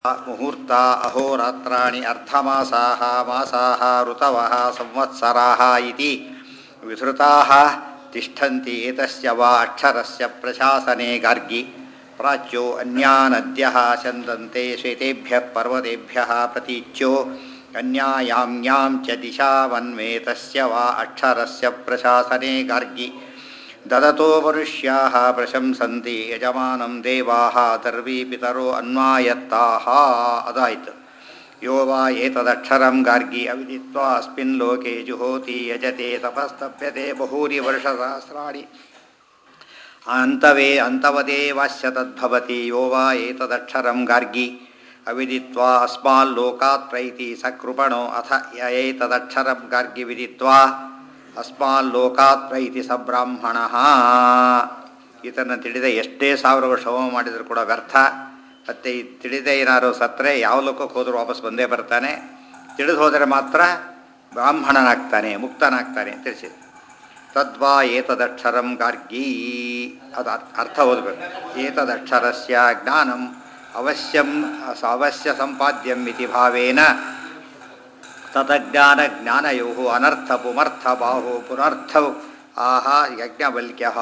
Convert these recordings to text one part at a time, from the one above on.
ಮುಹೂರ್ತ ಅಹೋರಾತ್ರಾಣಿ ಅರ್ಧಮಾಸಾಹ ಮಾಸಾಹ ಋತವಃ ಸಂವತ್ಸರಾಹ ಇತಿ ವಿಧೃತಾಃ ತಿಷ್ಠಂತಿ ಏತಸ್ಯ ವಾ ಅಕ್ಷರಸ್ಯ ಪ್ರಶಾಸನೆ ಗಾರ್ಗಿ ಪ್ರಾಚ್ಯೋ ಅನ್ಯಾನದ್ಯಃ ಚಂದಂತೆ ಶ್ವೇತೇಭ್ಯಃ ಪರ್ವತೇಭ್ಯಃ ಪ್ರತೀಚ್ಯೋ ಅನ್ಯಾಯಾಮ್ಯಾಂ ಚ ದಿಶಾವನ್ವೇತಸ್ಯ ವಾ ಅಕ್ಷರಸ್ಯ ಪ್ರಶಾಸನೆ ಗಾರ್ಗಿ ದದತೋ ಮನುಷ್ಯಾಃ ಪ್ರಶಂಸಂತಿ ಯಜಮಾನಂ ದೇವಾಃ ದರ್ವೀ ಪಿತರೋ ಅನ್ವಾಯತ್ತಾಃ ಅದಾಯಿತು. ಯೋ ವಾ ಏತದಕ್ಷರಂ ಗಾರ್ಗಿ ಅವಿದಿತ್ವಾ ಅಸ್ಮಿನ್ ಲೋಕೆ ಜುಹೋತಿ ಯಜತೆ ತಪಸ್ತಪ್ಯತೆ ಬಹೂನಿ ವರ್ಷಸಹಸ್ರಾಣಿ ಅಂತವದೇ ವಾಸ್ಯ ತದ್ಭವತಿ. ಯೋ ವಾ ಏತದಕ್ಷರಂ ಗಾರ್ಗಿ ಅವಿದಿತ್ವಾ ಅಸ್ಮಾಲ್ ಲೋಕಾತ್ ಪ್ರೈತಿ ಸಕೃಪಣೋ ಅಥ ಯ ಏತದಕ್ಷರಂ ಗಾರ್ಗಿ ವಿದಿತ್ವಾ ಅಸ್ಮಾಲ್ ಲೋಕಾತ್ ಪ್ರೈತಿ ಸಬ್ರಾಹ್ಮಣ. ಈತನ ತಿಳಿದ ಎಷ್ಟೇ ಸಾವಿರ ವರ್ಷ ಹೋಮ ಮಾಡಿದರೂ ಕೂಡ ವ್ಯರ್ಥ. ಮತ್ತು ಈ ತಿಳಿದ ಏನಾದ್ರು ಸತ್ತರೆ ಯಾವ ಲೋಕಕ್ಕೆ ಹೋದರೂ ವಾಪಸ್ ಬಂದೇ ಬರ್ತಾನೆ. ತಿಳಿದು ಹೋದರೆ ಮಾತ್ರ ಬ್ರಾಹ್ಮಣನಾಗ್ತಾನೆ, ಮುಕ್ತನಾಗ್ತಾನೆ ಅಂತ ತಿಳಿಸಿದೆ. ತದ್ವಾ ಏತದಕ್ಷರಂ ಗಾರ್ಗಿ ಅದು ಅರ್ಥ ಓದಬೇಕು. ಏತದಕ್ಷರಸ್ಯ ಜ್ಞಾನಂ ಅವಶ್ಯ ಸಂಪಾದ್ಯಂ ಇತಿ ಭಾವೇನ ತತಜ್ಞಾನ ಜ್ಞಾನಯೋ ಅನರ್ಥ ಪುಮರ್ಥ ಬಾಹು ಪುನರ್ಥ ಆಹ ಯಜ್ಞವಲ್ಕ್ಯಃ.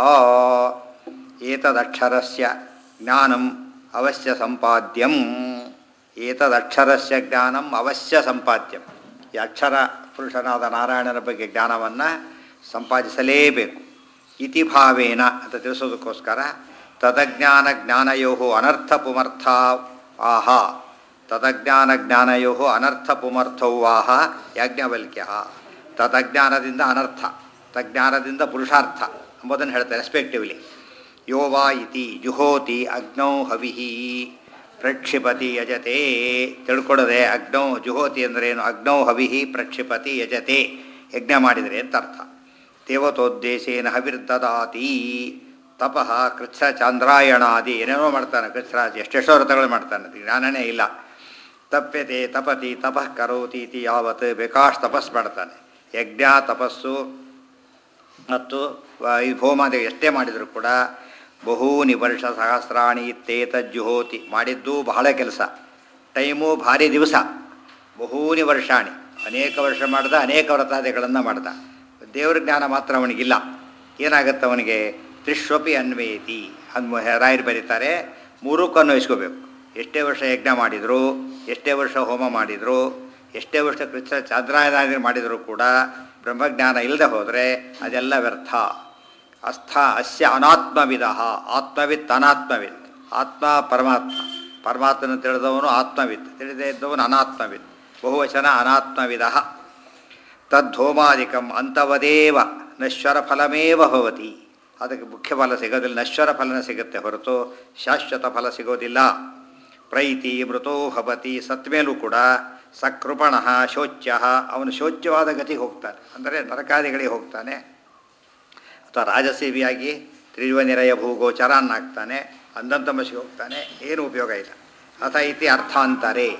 ಏತದಕ್ಷರಸ್ಯ ಜ್ಞಾನಂ ಅವಶ್ಯ ಸಂಪಾದ್ಯಂ. ಏತದಕ್ಷರಸ್ಯ ಜ್ಞಾನಂ ಅವಶ್ಯ ಸಂಪಾದ್ಯಂ. ಈ ಅಕ್ಷರ ಪುರುಷನಾದ ನಾರಾಯಣನ ಬಗ್ಗೆ ಜ್ಞಾನವನ್ನು ಸಂಪಾದಿಸಲೇಬೇಕು. ಇತಿ ಭಾವೇನ ಅಂತ ತಿಳಿಸೋದಕ್ಕೋಸ್ಕರ ತದಜ್ಞಾನ ಜ್ಞಾನಯೋ ಅನರ್ಥ ಪುಮರ್ಥ ಆಹ. ತದಜ್ಞಾನ ಜ್ಞಾನಯೋ ಅನರ್ಥ ಪುಮರ್ಥೌವಾಹ ಯಾಜ್ಞವಲ್ಕ್ಯ. ತದಜ್ಞಾನದಿಂದ ಅನರ್ಥ, ತಜ್ಞಾನದಿಂದ ಪುರುಷಾರ್ಥ ಎಂಬುದನ್ನು ಹೇಳ್ತಾರೆ ರೆಸ್ಪೆಕ್ಟಿವ್ಲಿ. ಯೋ ವಾ ಇತಿ ಜುಹೋತಿ ಅಗ್ನೌ ಹವಿಹಿ ಪ್ರಕ್ಷಿಪತಿ ಯಜತೆ. ತಿಳ್ಕೊಡದೆ ಅಗ್ನೌ ಜುಹೋತಿ ಅಂದ್ರೇನು? ಅಗ್ನೌ ಹವಿಹಿ ಪ್ರಕ್ಷಿಪತಿ ಯಜತೆ, ಯಜ್ಞ ಮಾಡಿದರೆ ಅಂತ ಅರ್ಥ. ದೇವತೋದ್ದೇಶೇನ ಹವಿರ್ದದಾತಿ. ತಪಃ ಕೃಚ್ಛ ಚಾಂದ್ರಾಯಣಾದಿ ಏನೇನೋ ಮಾಡ್ತಾನೆ ಕೃಚ್ಛರಾಜ, ಎಷ್ಟೆಷ್ಟೋ ವ್ರತಗಳು ಮಾಡ್ತಾನೆ, ಜ್ಞಾನನೇ ಇಲ್ಲ. ತಪ್ಯತೆ ತಪತಿ ತಪಃ ಕರೋತಿ ಇತಿ ಯಾವತ್ ಬೇಕಾಷ್ಟು ತಪಸ್ ಮಾಡ್ತಾನೆ. ಯಜ್ಞ ತಪಸ್ಸು ಮತ್ತು ಈ ಹೋಮಾದಿ ಎಷ್ಟೇ ಮಾಡಿದರೂ ಕೂಡ ಬಹೂನಿ ವರ್ಷ ಸಹಸ್ರಾಣಿ ಇತ್ತೇತಜ್ಜುಹೋತಿ. ಮಾಡಿದ್ದು ಬಹಳ ಕೆಲಸ, ಟೈಮು ಭಾರಿ ದಿವಸ. ಬಹೂನಿ ವರ್ಷಾಣಿ ಅನೇಕ ವರ್ಷ ಮಾಡ್ದ, ಅನೇಕ ವ್ರತಾದಿಗಳನ್ನು ಮಾಡ್ದ. ದೇವ್ರ ಜ್ಞಾನ ಮಾತ್ರ ಅವನಿಗಿಲ್ಲ. ಏನಾಗುತ್ತೆ ಅವನಿಗೆ? ತ್ರಿಶ್ವಪಿ ಅನ್ವೇತಿ ರಾಯರು ಬರೀತಾರೆ, ಮೂರಕ್ಕೂ ಅನ್ವಯಿಸ್ಕೋಬೇಕು. ಎಷ್ಟೇ ವರ್ಷ ಯಜ್ಞ ಮಾಡಿದರು, ಎಷ್ಟೇ ವರ್ಷ ಹೋಮ ಮಾಡಿದರು, ಎಷ್ಟೇ ವರ್ಷ ಕೃಷ್ಣ ಚಾಂದ್ರಾಯಣ ಮಾಡಿದರೂ ಕೂಡ ಬ್ರಹ್ಮಜ್ಞಾನ ಇಲ್ಲದೆ ಹೋದರೆ ಅದೆಲ್ಲ ವ್ಯರ್ಥ. ಅಸ್ಯ ಅನಾತ್ಮವಿದ. ಆತ್ಮವಿತ್ ಅನಾತ್ಮವಿತ್. ಆತ್ಮ ಪರಮಾತ್ಮ, ಪರಮಾತ್ಮನ ತಿಳಿದವನು ಆತ್ಮವಿತ್, ತಿಳಿದೇ ಇದ್ದವನು ಅನಾತ್ಮವಿತ್. ಬಹುವಚನ ಅನಾತ್ಮವಿದ. ತದ್ಧೋಮಾದಿಕಂ ಅಂತವದೇವ ನಶ್ವರ ಫಲಮೇವ ಭವತಿ. ಅದಕ್ಕೆ ಮುಖ್ಯ ಫಲ ಸಿಗೋದಿಲ್ಲ, ನಶ್ವರ ಫಲನ ಸಿಗುತ್ತೆ ಹೊರತು ಶಾಶ್ವತ ಫಲ ಸಿಗೋದಿಲ್ಲ. ಪ್ರೈತಿ ಮೃತೋ ಭವತಿ. ಸತ್ಮೇಲೂ ಕೂಡ ಸಕೃಪಣ ಶೋಚ್ಯ, ಅವನು ಶೋಚ್ಯವಾದ ಗತಿಗೆ ಹೋಗ್ತಾನೆ, ಅಂದರೆ ನರಕಾದಿಗಳಿಗೆ ಹೋಗ್ತಾನೆ. ಅಥವಾ ರಾಜಸೇವಿಯಾಗಿ ತ್ರಿಜೀವನಿರಯ ಭೂಗೋಚರನ್ನಾಗ್ತಾನೆ, ಅಂಧಂತಮಸಿಗೆ ಹೋಗ್ತಾನೆ. ಏನು ಉಪಯೋಗ ಇಲ್ಲ. ಅಥ ಇತಿ ಅರ್ಥಾಂತರೇ.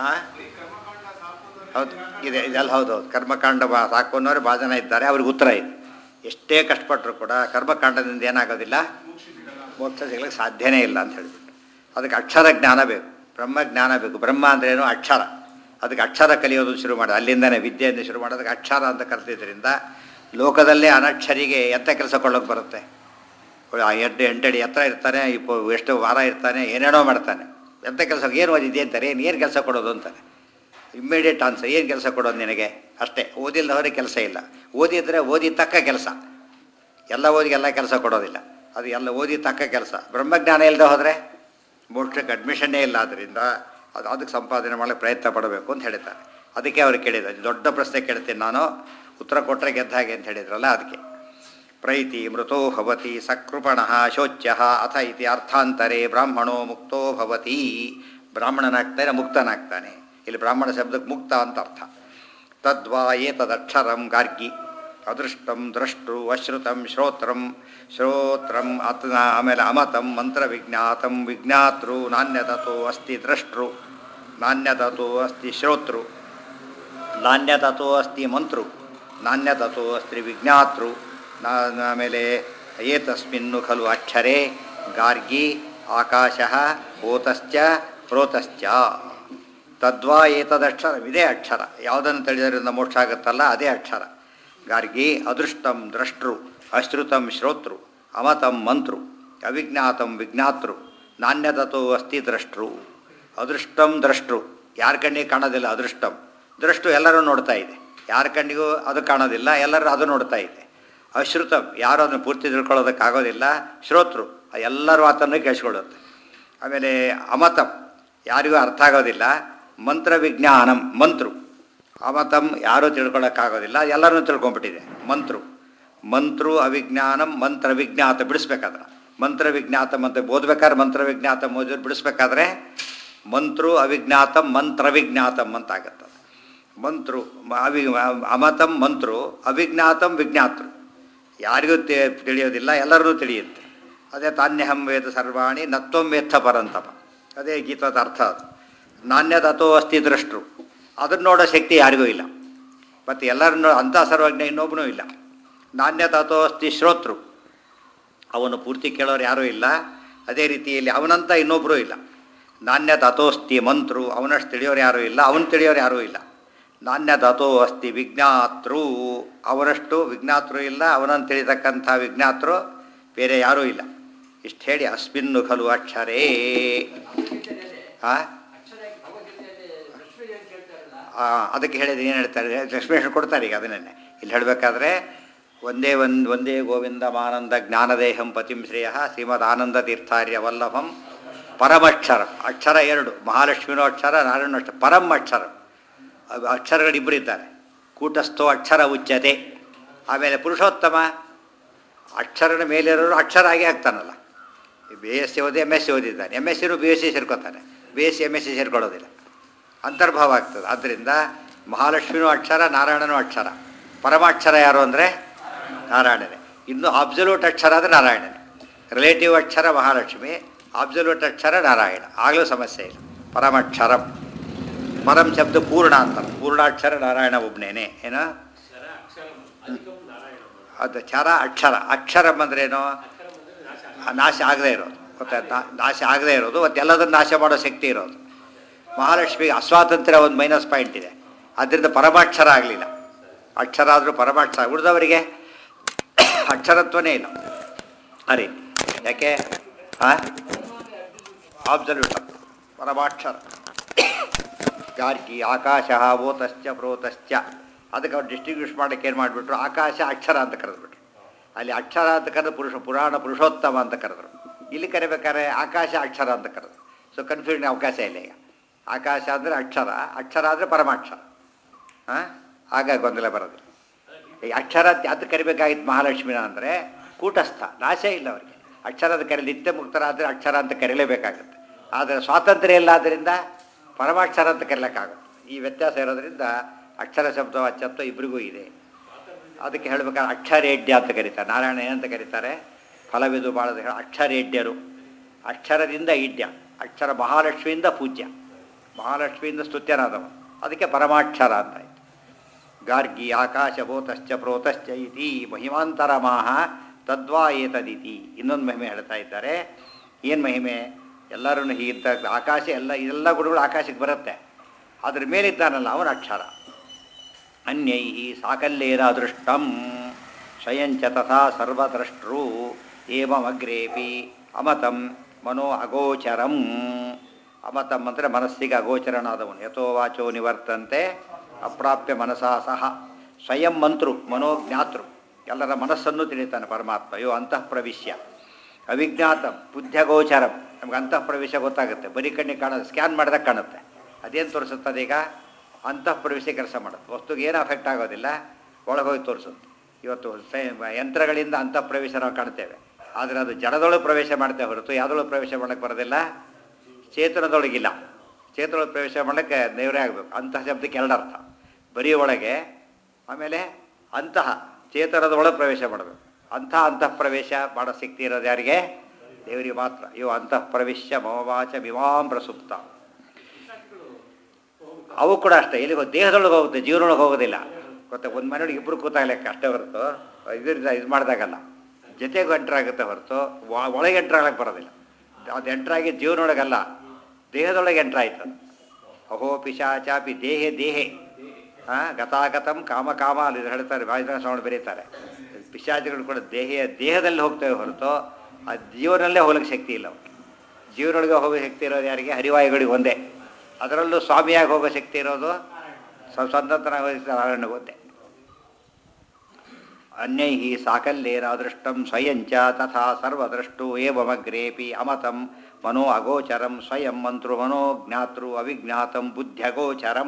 ಹೌದು, ಇದೆಲ್ಲ ಹೌದೌದು. ಕರ್ಮಕಾಂಡ ಸಾಕೋನವ್ರು ಭಾಳ ಜನ ಇದ್ದಾರೆ, ಅವ್ರಿಗೆ ಉತ್ತರ ಇದೆ. ಎಷ್ಟೇ ಕಷ್ಟಪಟ್ಟರು ಕೂಡ ಕರ್ಮಕಾಂಡದಿಂದ ಏನಾಗೋದಿಲ್ಲ, ಮೋಕ್ಷ ಸಿಗ್ಲಿಕ್ಕೆ ಸಾಧ್ಯನೇ ಇಲ್ಲ ಅಂತ ಹೇಳಿಬಿಟ್ಟು. ಅದಕ್ಕೆ ಅಕ್ಷರ ಜ್ಞಾನ ಬೇಕು, ಬ್ರಹ್ಮಜ್ಞಾನ ಬೇಕು. ಬ್ರಹ್ಮ ಅಂದ್ರೇನು? ಅಕ್ಷರ. ಅದಕ್ಕೆ ಅಕ್ಷರ ಕಲಿಯೋದು ಶುರು ಮಾಡೋದು, ಅಲ್ಲಿಂದನೇ ವಿದ್ಯೆಯಿಂದ ಶುರು ಮಾಡೋದಕ್ಕೆ ಅಕ್ಷರ ಅಂತ ಕರೆದಿದ್ದರಿಂದ ಲೋಕದಲ್ಲೇ ಅನಕ್ಷರಿಗೆ ಎಂಥ ಕೆಲಸ ಕೊಳ್ಳೋಕೆ ಬರುತ್ತೆ? ಎಂಟಡಿ ಎತ್ತರ ಇರ್ತಾನೆ, ಎಷ್ಟು ವಾರ ಇರ್ತಾನೆ, ಏನೇನೋ ಮಾಡ್ತಾನೆ. ಎಂಥ ಕೆಲಸ? ಏನು ಓದಿದೆ ಅಂತಾರೆ, ಏನು ಕೆಲಸ ಕೊಡೋದು ಅಂತಾರೆ. ಇಮ್ಮಿಡಿಯೇಟ್ ಆನ್ಸರ್, ಏನು ಕೆಲಸ ಕೊಡೋದು ನಿನಗೆ? ಅಷ್ಟೇ. ಓದಿಲ್ಲದವ್ರಿಗೆ ಕೆಲಸ ಇಲ್ಲ. ಓದಿದರೆ ಓದಿ ತಕ್ಕ ಕೆಲಸ. ಎಲ್ಲ ಓದಿಗೆಲ್ಲ ಕೆಲಸ ಕೊಡೋದಿಲ್ಲ, ಅದು ಎಲ್ಲ ಓದಿ ತಕ್ಕ ಕೆಲಸ. ಬ್ರಹ್ಮಜ್ಞಾನ ಇಲ್ಲದೆ ಹೋದರೆ ಮೋಕ್ಷಕ್ಕೆ ಅಡ್ಮಿಷನ್ನೇ ಇಲ್ಲ. ಆದ್ದರಿಂದ ಅದಕ್ಕೆ ಸಂಪಾದನೆ ಮಾಡಲಿಕ್ಕೆ ಪ್ರಯತ್ನ ಪಡಬೇಕು ಅಂತ ಹೇಳ್ತಾರೆ. ಅದಕ್ಕೆ ಅವ್ರು ಕೇಳಿದ ದೊಡ್ಡ ಪ್ರಶ್ನೆ ಕೇಳ್ತೀನಿ ನಾನು, ಉತ್ತರ ಕೊಟ್ಟರೆ ಗೆದ್ದ ಹಾಗೆ ಅಂತ ಹೇಳಿದ್ರಲ್ಲ, ಅದಕ್ಕೆ. ಪ್ರೈತಿ ಮೃತೋ ಭವತಿ ಸಕೃಪಣ ಶೋಚ್ಯ ಅಥ ಇತಿ ಅರ್ಥಾಂತರೇ ಬ್ರಾಹ್ಮಣೋ ಮುಕ್ತೋ ಭವತಿ. ಬ್ರಾಹ್ಮಣನಾಗ್ತಾನೆ, ಮುಕ್ತನಾಗ್ತಾನೆ. ಇಲ್ಲಿ ಬ್ರಾಹ್ಮಣ ಶಬ್ದಕ್ಕೆ ಮುಕ್ತ ಅಂತ ಅರ್ಥ. ತದ್ವಾ ಏತದಕ್ಷರಂ ಗಾರ್ಗಿ ಅದೃಷ್ಟಂ ದ್ರಷ್ಟೃ ಅಶ್ರುತಂ ಶ್ರೋತ್ರಂ ಆಮೇಲೆ ಅಮತಂ ಮಂತ್ರ ವಿಜ್ಞಾತಂ ವಿಜ್ಞಾತೃ ನಾಣ್ಯತೋ ಅಸ್ತಿ ದ್ರಷ್ಟೃ ನಾಣ್ಯತೋ ಅಸ್ತಿ ಶ್ರೋತೃ ನಾಣ್ಯತೋ ಅಸ್ತಿ ಮಂತೃ ನಾಣ್ಯತೋ ಅಸ್ತಿ ವಿಜ್ಞಾತೃ. ಆಮೇಲೆ ಏತಸ್ಮಿನ್ನು ಖಲು ಅಕ್ಷರೇ ಗಾರ್ಗಿ ಆಕಾಶ ಓತಶ್ಚ ಪ್ರೋತಶ್ಚ. ತದ್ವಾ ಏತದಕ್ಷರ ಇದೇ ಅಕ್ಷರ. ಯಾವುದನ್ನು ತಿಳಿಯೋದ್ರಿಂದ ಮೋಕ್ಷ ಆಗುತ್ತಲ್ಲ ಅದೇ ಅಕ್ಷರ. ಗಾರ್ಗಿ ಅದೃಷ್ಟಂ ದ್ರಷ್ಟೃ ಅಶ್ರುತಂ ಶ್ರೋತೃ ಅಮತಂ ಮಂತೃ ಅವಿಜ್ಞಾತಂ ವಿಜ್ಞಾತೃ ನಾಣ್ಯದತೋ ಅಸ್ತಿ ದ್ರಷ್ಟೃ. ಅದೃಷ್ಟಂ ದ್ರಷ್ಟೃ ಯಾರ ಕಣ್ಣಿಗೆ ಕಾಣೋದಿಲ್ಲ. ಅದೃಷ್ಟಂ ದ್ರಷ್ಟು ಎಲ್ಲರೂ ನೋಡ್ತಾ ಇದೆ. ಯಾರ ಕಣ್ಣಿಗೂ ಅದು ಕಾಣೋದಿಲ್ಲ, ಎಲ್ಲರೂ ಅದು ನೋಡ್ತಾ ಇದೆ. ಅಶ್ರುತಂ ಯಾರು ಅದನ್ನು ಪೂರ್ತಿ ತಿಳ್ಕೊಳ್ಳೋದಕ್ಕಾಗೋದಿಲ್ಲ. ಶ್ರೋತೃ ಎಲ್ಲರೂ ಮಾತನ್ನು ಕೇಳಿಸ್ಕೊಳ್ಳುತ್ತೆ. ಆಮೇಲೆ ಅಮತಂ ಯಾರಿಗೂ ಅರ್ಥ ಆಗೋದಿಲ್ಲ. ಮಂತ್ರ ವಿಜ್ಞಾನಂ ಮಂತ್ರು ಅಮತಂ ಯಾರೂ ತಿಳ್ಕೊಳ್ಳೋಕ್ಕಾಗೋದಿಲ್ಲ, ಎಲ್ಲರೂ ತಿಳ್ಕೊಂಡ್ಬಿಟ್ಟಿದೆ. ಮಂತ್ರು ಅವಿಜ್ಞಾನಂ ಮಂತ್ರ ವಿಜ್ಞಾತ ಬಿಡಿಸ್ಬೇಕಾದ್ರೆ ಮಂತ್ರ ವಿಜ್ಞಾತಂ ಅಂತ ಓದ್ಬೇಕಾದ್ರೆ ಮಂತ್ರ ವಿಜ್ಞಾತಂ ಓದಿ ಬಿಡಿಸ್ಬೇಕಾದ್ರೆ ಮಂತ್ರು ಅವಿಜ್ಞಾತಂ ಮಂತ್ರ ವಿಜ್ಞಾತಂ ಅಂತ ಆಗುತ್ತದೆ. ಅಮತಂ ಮಂತ್ರು ಅವಿಜ್ಞಾತಂ ವಿಜ್ಞಾತೃ ಯಾರಿಗೂ ತಿಳಿಯೋದಿಲ್ಲ, ಎಲ್ಲರೂ ತಿಳಿಯುತ್ತೆ. ಅದೇ ತಾನ್ಯಹಂ ವೇದ ಸರ್ವಾಣಿ ನತ್ವಂ ವೇತ್ತ ಪರಂತಪ, ಅದೇ ಗೀತದ ಅರ್ಥ. ಅದು ನಾಣ್ಯದತೋ ಅಸ್ತಿ ದೃಷ್ಟರು ಅದನ್ನು ನೋಡೋ ಶಕ್ತಿ ಯಾರಿಗೂ ಇಲ್ಲ. ಮತ್ತು ಎಲ್ಲರನ್ನೂ ಅಂಥ ಸರ್ವಜ್ಞ ಇನ್ನೊಬ್ಬನೂ ಇಲ್ಲ. ನಾಣ್ಯದತೋ ಅಸ್ತಿ ಶ್ರೋತೃ ಅವನು ಪೂರ್ತಿ ಕೇಳೋರು ಯಾರೂ ಇಲ್ಲ. ಅದೇ ರೀತಿಯಲ್ಲಿ ಅವನಂತ ಇನ್ನೊಬ್ಬರೂ ಇಲ್ಲ. ನಾಣ್ಯದತೋ ಅಸ್ತಿ ಮಂತ್ರು ಅವನಷ್ಟು ತಿಳಿಯೋರು ಯಾರೂ ಇಲ್ಲ, ಅವನು ತಿಳಿಯೋರು ಯಾರೂ ಇಲ್ಲ. ನಾಣ್ಯದತೋ ಅಸ್ತಿ ವಿಜ್ಞಾತೃ ಅವನಷ್ಟು ವಿಜ್ಞಾತೃ ಇಲ್ಲ, ಅವನನ್ನು ತಿಳಿತಕ್ಕಂಥ ವಿಜ್ಞಾತೃ ಬೇರೆ ಯಾರೂ ಇಲ್ಲ. ಇಷ್ಟು ಹೇಳಿ ಅಸ್ಮಿನ್ನು ಖಲು ಅಕ್ಷರೇ ಅದಕ್ಕೆ ಹೇಳಿದ್ರೆ ಏನು ಹೇಳ್ತಾರೆ, ಎಕ್ಸ್ಪ್ಲೇಷನ್ ಕೊಡ್ತಾರೆ. ಈಗ ಅದನ್ನೇ ಇಲ್ಲಿ ಹೇಳಬೇಕಾದ್ರೆ ಒಂದೇ ಗೋವಿಂದಮಾನಂದ ಜ್ಞಾನದೇಹಂ ಪತಿಂ ಶ್ರೇಯ ಶ್ರೀಮದ್ ಆನಂದ ತೀರ್ಥಾರ್ಯ ವಲ್ಲಭಂ ಪರಮಕ್ಷರ. ಅಕ್ಷರ ಎರಡು, ಮಹಾಲಕ್ಷ್ಮಿನೂ ಅಕ್ಷರ, ನಾರಾಯಣ ಅಕ್ಷರ. ಪರಂ ಅಕ್ಷರ ಅಕ್ಷರಗಳಿಬ್ಬರು ಇದ್ದಾರೆ. ಕೂಟಸ್ಥೋ ಅಕ್ಷರ ಉಚ್ಯತೆ. ಆಮೇಲೆ ಪುರುಷೋತ್ತಮ ಅಕ್ಷರನ ಮೇಲಿರೋರು ಅಕ್ಷರ ಆಗಿ ಆಗ್ತಾನಲ್ಲ. BSc ಓದಿ MSc ಓದಿದ್ದಾನೆ, MScನೂ BSc ಸೇರ್ಕೊತಾನೆ, BSc MSc ಸೇರ್ಕೊಳ್ಳೋದಿಲ್ಲ, ಅಂತರ್ಭಾವ ಆಗ್ತದೆ. ಆದ್ದರಿಂದ ಮಹಾಲಕ್ಷ್ಮಿನೂ ಅಕ್ಷರ, ನಾರಾಯಣನೂ ಅಕ್ಷರ. ಪರಮಾಕ್ಷರ ಯಾರು ಅಂದರೆ ನಾರಾಯಣನೇ. ಇನ್ನು ಅಬ್ಸಲ್ಯೂಟ್ ಅಕ್ಷರ ಆದರೆ ನಾರಾಯಣನೇ. ರಿಲೇಟಿವ್ ಅಕ್ಷರ ಮಹಾಲಕ್ಷ್ಮಿ, ಅಬ್ಸಲ್ಯೂಟ್ ಅಕ್ಷರ ನಾರಾಯಣ. ಆಗಲೂ ಸಮಸ್ಯೆ ಇಲ್ಲ. ಪರಮಕ್ಷರಂ ಪರಂ ಶಬ್ದ ಪೂರ್ಣ ಅಂತಾರೆ. ಪೂರ್ಣಾಕ್ಷರ ನಾರಾಯಣ ಒಬ್ಬನೇನೆ. ಏನೋ ಅದು ಚರ ಅಕ್ಷರ. ಅಕ್ಷರಂ ಅಂದ್ರೇನು? ನಾಶ ಆಗದೇ ಇರೋದು, ಗೊತ್ತಾಯ್ತಾ? ನಾಶ ಆಗದೇ ಇರೋದು ಮತ್ತು ಎಲ್ಲದನ್ನು ನಾಶ ಮಾಡೋ ಶಕ್ತಿ ಇರೋದು. ಮಹಾಲಕ್ಷ್ಮಿಗೆ ಅಸ್ವಾತಂತ್ರ್ಯ ಒಂದು ಮೈನಸ್ ಪಾಯಿಂಟ್ ಇದೆ. ಆದ್ದರಿಂದ ಪರಮಾಕ್ಷರ ಆಗಲಿಲ್ಲ. ಅಕ್ಷರ ಆದರೂ ಪರಮಾಕ್ಷರ. ಉಳಿದವರಿಗೆ ಅಕ್ಷರತ್ವನೇ ಇಲ್ಲ. ಅರೆ ಯಾಕೆ? ಅಬ್ಸಲ್ಯೂಟ್ ಪರಮಾಕ್ಷರ. ಗಾರ್ಗಿ ಆಕಾಶ ಓತಶ್ಚ ಪ್ರೋತಶ್ಚ. ಅದಕ್ಕೆ ಅವ್ರು ಡಿಸ್ಟಿಂಗ್ವಿಷ್ ಮಾಡೋಕ್ಕೆ ಏನು ಮಾಡಿಬಿಟ್ರು? ಆಕಾಶ ಅಕ್ಷರ ಅಂತ ಕರೆದ್ಬಿಟ್ರು. ಅಲ್ಲಿ ಅಕ್ಷರ ಅಂತ ಕರೆದು ಪುರುಷೋತ್ತಮ ಅಂತ ಕರೆದ್ರು. ಇಲ್ಲಿ ಕರಿಬೇಕಾದ್ರೆ ಆಕಾಶ ಅಕ್ಷರ ಅಂತ ಕರೆದ್ರು. ಸೊ ಕನ್ಫ್ಯೂಷನ್ ಅವಕಾಶ ಇಲ್ಲ. ಈಗ ಆಕಾಶ ಅಂದರೆ ಅಕ್ಷರ, ಅಕ್ಷರ ಆದರೆ ಪರಮಾಕ್ಷರ. ಆಗ ಗೊಂದಲ ಬರೋದಿಲ್ಲ. ಈ ಅಕ್ಷರ ಅದು ಕರಿಬೇಕಾಗಿತ್ತು ಮಹಾಲಕ್ಷ್ಮಿನ ಅಂದರೆ ಕೂಟಸ್ಥ, ನಾಶ ಇಲ್ಲ ಅವರಿಗೆ. ಅಕ್ಷರದ ಕರೆ ನಿತ್ಯ ಮುಕ್ತರಾದರೆ ಅಕ್ಷರ ಅಂತ ಕರೀಲೇಬೇಕಾಗುತ್ತೆ. ಆದರೆ ಸ್ವಾತಂತ್ರ್ಯ ಇಲ್ಲ, ಆದ್ದರಿಂದ ಪರಮಾಕ್ಷರ ಅಂತ ಕರೀಲಿಕ್ಕಾಗುತ್ತೆ. ಈ ವ್ಯತ್ಯಾಸ ಇರೋದ್ರಿಂದ ಅಕ್ಷರ ಶಬ್ದ ಅಚ್ಚತ್ವ ಇಬ್ಬರಿಗೂ ಇದೆ. ಅದಕ್ಕೆ ಹೇಳಬೇಕಾದ್ರೆ ಅಕ್ಷರೇಡ್ಯ ಅಂತ ಕರೀತಾರೆ. ನಾರಾಯಣ ಏನಂತ ಕರೀತಾರೆ? ಫಲವಿದು ಬಾಳದ ಅಕ್ಷರೇಡ್ಯರು. ಅಕ್ಷರದಿಂದ ಈಡ್ಯ. ಅಕ್ಷರ ಮಹಾಲಕ್ಷ್ಮಿಯಿಂದ ಪೂಜ್ಯ, ಮಹಾಲಕ್ಷ್ಮಿಯಿಂದ ಸ್ತುತ್ಯನಾದವ. ಅದಕ್ಕೆ ಪರಮಾಕ್ಷರ ಅಂತ ಆಯಿತು. ಗಾರ್ಗಿ ಆಕಾಶ ಭೂತಶ್ಚ ಪ್ರೋತಶ್ಚ ಇತಿ ಮಹಿಮಾಂತರಮಾಹ ತದ್ವಾ ಏತದಿತಿ. ಇನ್ನೊಂದು ಮಹಿಮೆ ಹೇಳ್ತಾ ಇದ್ದಾರೆ. ಏನು ಮಹಿಮೆ? ಎಲ್ಲರೂ ಹೀಗಿದ್ದ ಆಕಾಶ ಎಲ್ಲ ಗುಣಗಳು ಆಕಾಶಕ್ಕೆ ಬರುತ್ತೆ. ಅದ್ರ ಮೇಲಿದ್ದಾನಲ್ಲ ಅವನ ಅಕ್ಷರ. ಅನ್ಯೈ ಸಾಕಲ್ಯೇನ ಅದೃಷ್ಟಂ ಸ್ವಯಂಚ ತಥಾ ಸರ್ವದ್ರಷ್ಟೃ ಏವಮಗ್ರೇಪಿ ಅಮತಂ ಮನೋ ಅಗೋಚರಂ. ಅಮತಂ ಅಂದರೆ ಮನಸ್ಸಿಗೆ ಅಗೋಚರನಾದವನು. ಯಥೋ ವಾಚೋ ನಿವರ್ತಂತೆ ಅಪ್ರಾಪ್ಯ ಮನಸಾ ಸಹ. ಸ್ವಯಂ ಮಂತ್ರು ಮನೋಜ್ಞಾತೃ ಎಲ್ಲರ ಮನಸ್ಸನ್ನು ತಿಳಿತಾನೆ ಪರಮಾತ್ಮ. ಯೋ ಅಂತಃ ಪ್ರವಿಶ್ಯ. ಅವಿಜ್ಞಾತಂ ಬುದ್ಧಗೋಚರಂ ನಮ್ಗೆ ಅಂತಃ ಪ್ರವೇಶ ಗೊತ್ತಾಗುತ್ತೆ. ಬರೀ ಕಣ್ಣಿಗೆ ಕಾಣೋದು, ಸ್ಕ್ಯಾನ್ ಮಾಡಿದಾಗ ಕಾಣುತ್ತೆ. ಅದೇನು ತೋರಿಸುತ್ತದೆ? ಈಗ ಅಂತಃ ಪ್ರವೇಶ ಕೆಲಸ ಮಾಡುತ್ತೆ. ವಸ್ತುಗೆ ಏನು ಅಫೆಕ್ಟ್ ಆಗೋದಿಲ್ಲ, ಒಳಗೋಗಿ ತೋರಿಸುತ್ತೆ. ಇವತ್ತು ಯಂತ್ರಗಳಿಂದ ಅಂತಃ ಪ್ರವೇಶ ನಾವು ಕಾಣ್ತೇವೆ, ಆದರೆ ಅದು ಜಡದೊಳಗೆ ಪ್ರವೇಶ ಮಾಡ್ತೇವೆ ಹೊರತು ಯಾವುದೊಳಗೆ ಪ್ರವೇಶ ಮಾಡೋಕ್ಕೆ ಬರೋದಿಲ್ಲ, ಚೇತನದೊಳಗಿಲ್ಲ. ಚೇತನೊಳಗೆ ಪ್ರವೇಶ ಮಾಡೋಕ್ಕೆ ದೇವರೇ ಆಗಬೇಕು. ಅಂತಹ ಶಬ್ದಕ್ಕೆ ಎರಡು ಅರ್ಥ. ಬರೀ ಒಳಗೆ, ಆಮೇಲೆ ಅಂತಹ ಚೇತನದ ಒಳಗೆ ಪ್ರವೇಶ ಮಾಡಬೇಕು. ಅಂತಃ ಪ್ರವೇಶ ಮಾಡೋ ಶಕ್ತಿ ಇರೋದು ಯಾರಿಗೆ? ದೇವರಿಗೆ ಮಾತ್ರ. ಇವು ಅಂತಃ ಪ್ರವೇಶ ಮಮವಾಚ ವಿಮಾಂ ಪ್ರಸುಪ್ತ. ಅವು ಕೂಡ ಅಷ್ಟೇ. ಎಲ್ಲಿ ದೇಹದೊಳಗೆ ಹೋಗುತ್ತೆ, ಜೀವನೊಳಗೆ ಹೋಗೋದಿಲ್ಲ. ಗೊತ್ತಾ? ಒಂದು ಮನೆಯೊಳಗೆ ಇಬ್ಬರು ಕೂತಾಗಲಿಕ್ಕೆ ಅಷ್ಟೇ ಹೊರತು ಇದರಿಂದ ಇದು ಮಾಡಿದಾಗಲ್ಲ. ಜೊತೆಗೂ ಎಂಟ್ರಾಗುತ್ತೆ ಹೊರತು ಒಳಗೆ ಎಂಟ್ರಾಗಕ್ಕೆ ಬರೋದಿಲ್ಲ. ಅದು ಎಂಟ್ರಾಗಿ ಜೀವನೊಳಗಲ್ಲ, ದೇಹದೊಳಗೆ ಎಂಟ್ರಾಯ್ತು. ಅಹೋ ಪಿಶಾಚಾಪಿ ದೇಹೆ ದೇಹೆ ಗತಾಗತಂ ಕಾಮ ಕಾಮ ಅಲ್ಲಿ ಹೇಳ್ತಾರೆ ವಾಯುದಾನ ಶ್ರವಣ ಬರೀತಾರೆ. ಪಿಶಾಚಿಗಳು ಕೂಡ ದೇಹದಲ್ಲಿ ಹೋಗ್ತವೆ ಹೊರತು ಆ ಜೀವನಲ್ಲೇ ಹೋಗಲಿಕ್ಕೆ ಶಕ್ತಿ ಇಲ್ಲ. ಜೀವನೊಳಗೆ ಹೋಗೋ ಶಕ್ತಿ ಇರೋದು ಯಾರಿಗೆ? ಹರಿವಾಯುಗಳಿಗೆ ಒಂದೇ. ಅದರಲ್ಲೂ ಸ್ವಾಮಿಯಾಗಿ ಹೋಗೋ ಶಕ್ತಿ ಇರೋದು ಸ್ವತಂತ್ರನಾಗಿ ನಾರಾಯಣನಿಗೆ ಒಂದೇ. ಅನ್ಯೈ ಸಾಕಲ್ಯೇನ ಅದೃಷ್ಟಂ ಸ್ವಯಂಚ ತಥಾ ಸರ್ವದೃಷ್ಟು ಏವಮಗ್ರೇಪಿ ಅಮತಂ ಮನೋ ಅಗೋಚರಂ ಸ್ವಯಂ ಮಂತ್ರು ಮನೋ ಜ್ಞಾತೃ ಅವಿಜ್ಞಾತಂ ಬುದ್ಧ್ಯಗೋಚರಂ.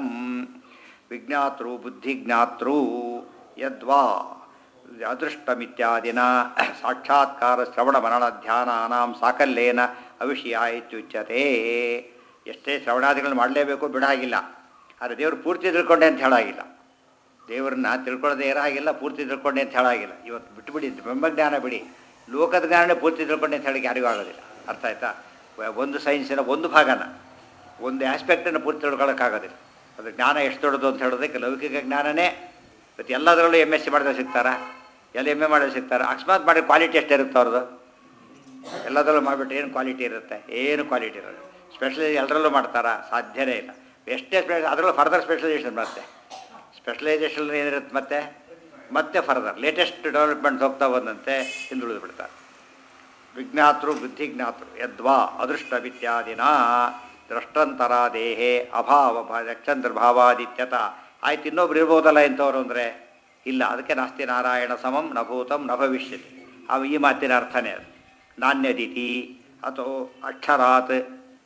ವಿಜ್ಞಾತೃ ಬುದ್ಧಿಜ್ಞಾತೃ ಯದ್ವಾ ಅದೃಷ್ಟಮಿತ್ಯಾದಿನ ಸಾಕ್ಷಾತ್ಕಾರ ಶ್ರವಣ ಮರಣ ಧ್ಯಾನಾನಾಂ ಸಾಕಲ್ಯೇನ ಅವಿಷಯ ಇತ್ಯುಚ್ಯತೆ. ಎಷ್ಟೇ ಶ್ರವಣಾದಿಗಳನ್ನು ಮಾಡಲೇಬೇಕು ಬಿಡಾಗಿಲ್ಲ, ಆದರೆ ದೇವರು ಪೂರ್ತಿ ತಿಳ್ಕೊಂಡೆ ಅಂತ ಹೇಳಾಗಿಲ್ಲ. ದೇವರನ್ನ ತಿಳ್ಕೊಳ್ಳೋದೇ ಇರಾಗಿಲ್ಲ, ಪೂರ್ತಿ ತಿಳ್ಕೊಂಡೆ ಅಂತ ಹೇಳಾಗಿಲ್ಲ. ಇವತ್ತು ಬಿಟ್ಟುಬಿಡಿ, ಬ್ರಹ್ಮಜ್ಞಾನ ಬಿಡಿ, ಲೋಕದ ಜ್ಞಾನನೇ ಪೂರ್ತಿ ತಿಳ್ಕೊಂಡೆ ಅಂತ ಹೇಳಕ್ಕೆ ಯಾರಿಗೂ ಆಗೋದಿಲ್ಲ. ಅರ್ಥ ಆಯ್ತಾ? ಒಂದು ಸೈನ್ಸಿನ ಒಂದು ಭಾಗನ, ಒಂದು ಆಸ್ಪೆಕ್ಟನ್ನು ಪೂರ್ತಿ ತಿಳ್ಕೊಳ್ಳೋಕ್ಕಾಗೋದಿಲ್ಲ. ಅದು ಜ್ಞಾನ ಎಷ್ಟು ದೊಡ್ಡದು ಅಂತ ಹೇಳೋದಕ್ಕೆ ಲೌಕಿಕ ಜ್ಞಾನನೇ. ಮತ್ತು ಎಲ್ಲದರಲ್ಲೂ MSc ಮಾಡಿದ್ರೆ ಸಿಗ್ತಾರಾ? ಎಲ್ಲ MA ಮಾಡಿದ್ರೆ ಸಿಗ್ತಾರೆ. ಅಕಸ್ಮಾತ್ ಮಾಡಿ ಕ್ವಾಲಿಟಿ ಎಷ್ಟಿರುತ್ತೆ ಅವ್ರದ್ದು? ಎಲ್ಲದರಲ್ಲೂ ಮಾಡಿಬಿಟ್ಟು ಏನು ಕ್ವಾಲಿಟಿ ಇರುತ್ತೆ? ಏನು ಕ್ವಾಲಿಟಿ ಇರೋದು. ಸ್ಪೆಷಲೈಸ್ ಎಲ್ಲರಲ್ಲೂ ಮಾಡ್ತಾರಾ? ಸಾಧ್ಯನೇ ಇಲ್ಲ. ಎಷ್ಟೇ ಅದರಲ್ಲೂ ಫರ್ದರ್ ಸ್ಪೆಷಲೈಸೇಷನ್ ಬರುತ್ತೆ. ಸ್ಪೆಷಲೈಸೇಷನ್ ಏನಿರುತ್ತೆ ಮತ್ತೆ ಫರ್ದರ್ ಲೇಟೆಸ್ಟ್ ಡೆವಲಪ್ಮೆಂಟ್ ಹೋಗ್ತಾ ಬಂದಂತೆ ಹಿಂದುಳಿದು ಬಿಡ್ತಾರೆ. ವಿಜ್ಞಾತೃ ಬುದ್ಧಿಜ್ಞಾತೃ ಯದ್ವಾ ಅದೃಷ್ಟವಿತ್ಯಾದಿನ ದ್ರಷ್ಟಂತರ ದೇಹೇ ಅಭಾವ ರಕ್ಷಂತರ್ಭಾವಾದಿತ್ಯತ. ಆಯ್ತು, ಇನ್ನೊಬ್ರು ಇರ್ಬೋದಲ್ಲ ಇಂಥವ್ರು ಅಂದರೆ ಇಲ್ಲ. ಅದಕ್ಕೆ ನಾಸ್ತಿ ನಾರಾಯಣ ಸಮಂ ನ ಭೂತಂ ನ ಭವಿಷ್ಯತಿ. ಈ ಮಾತಿನ ಅರ್ಥನೇ ಅದು. ನಾಣ್ಯದಿತಿ ಅಥವಾ ಅಕ್ಷರಾತ್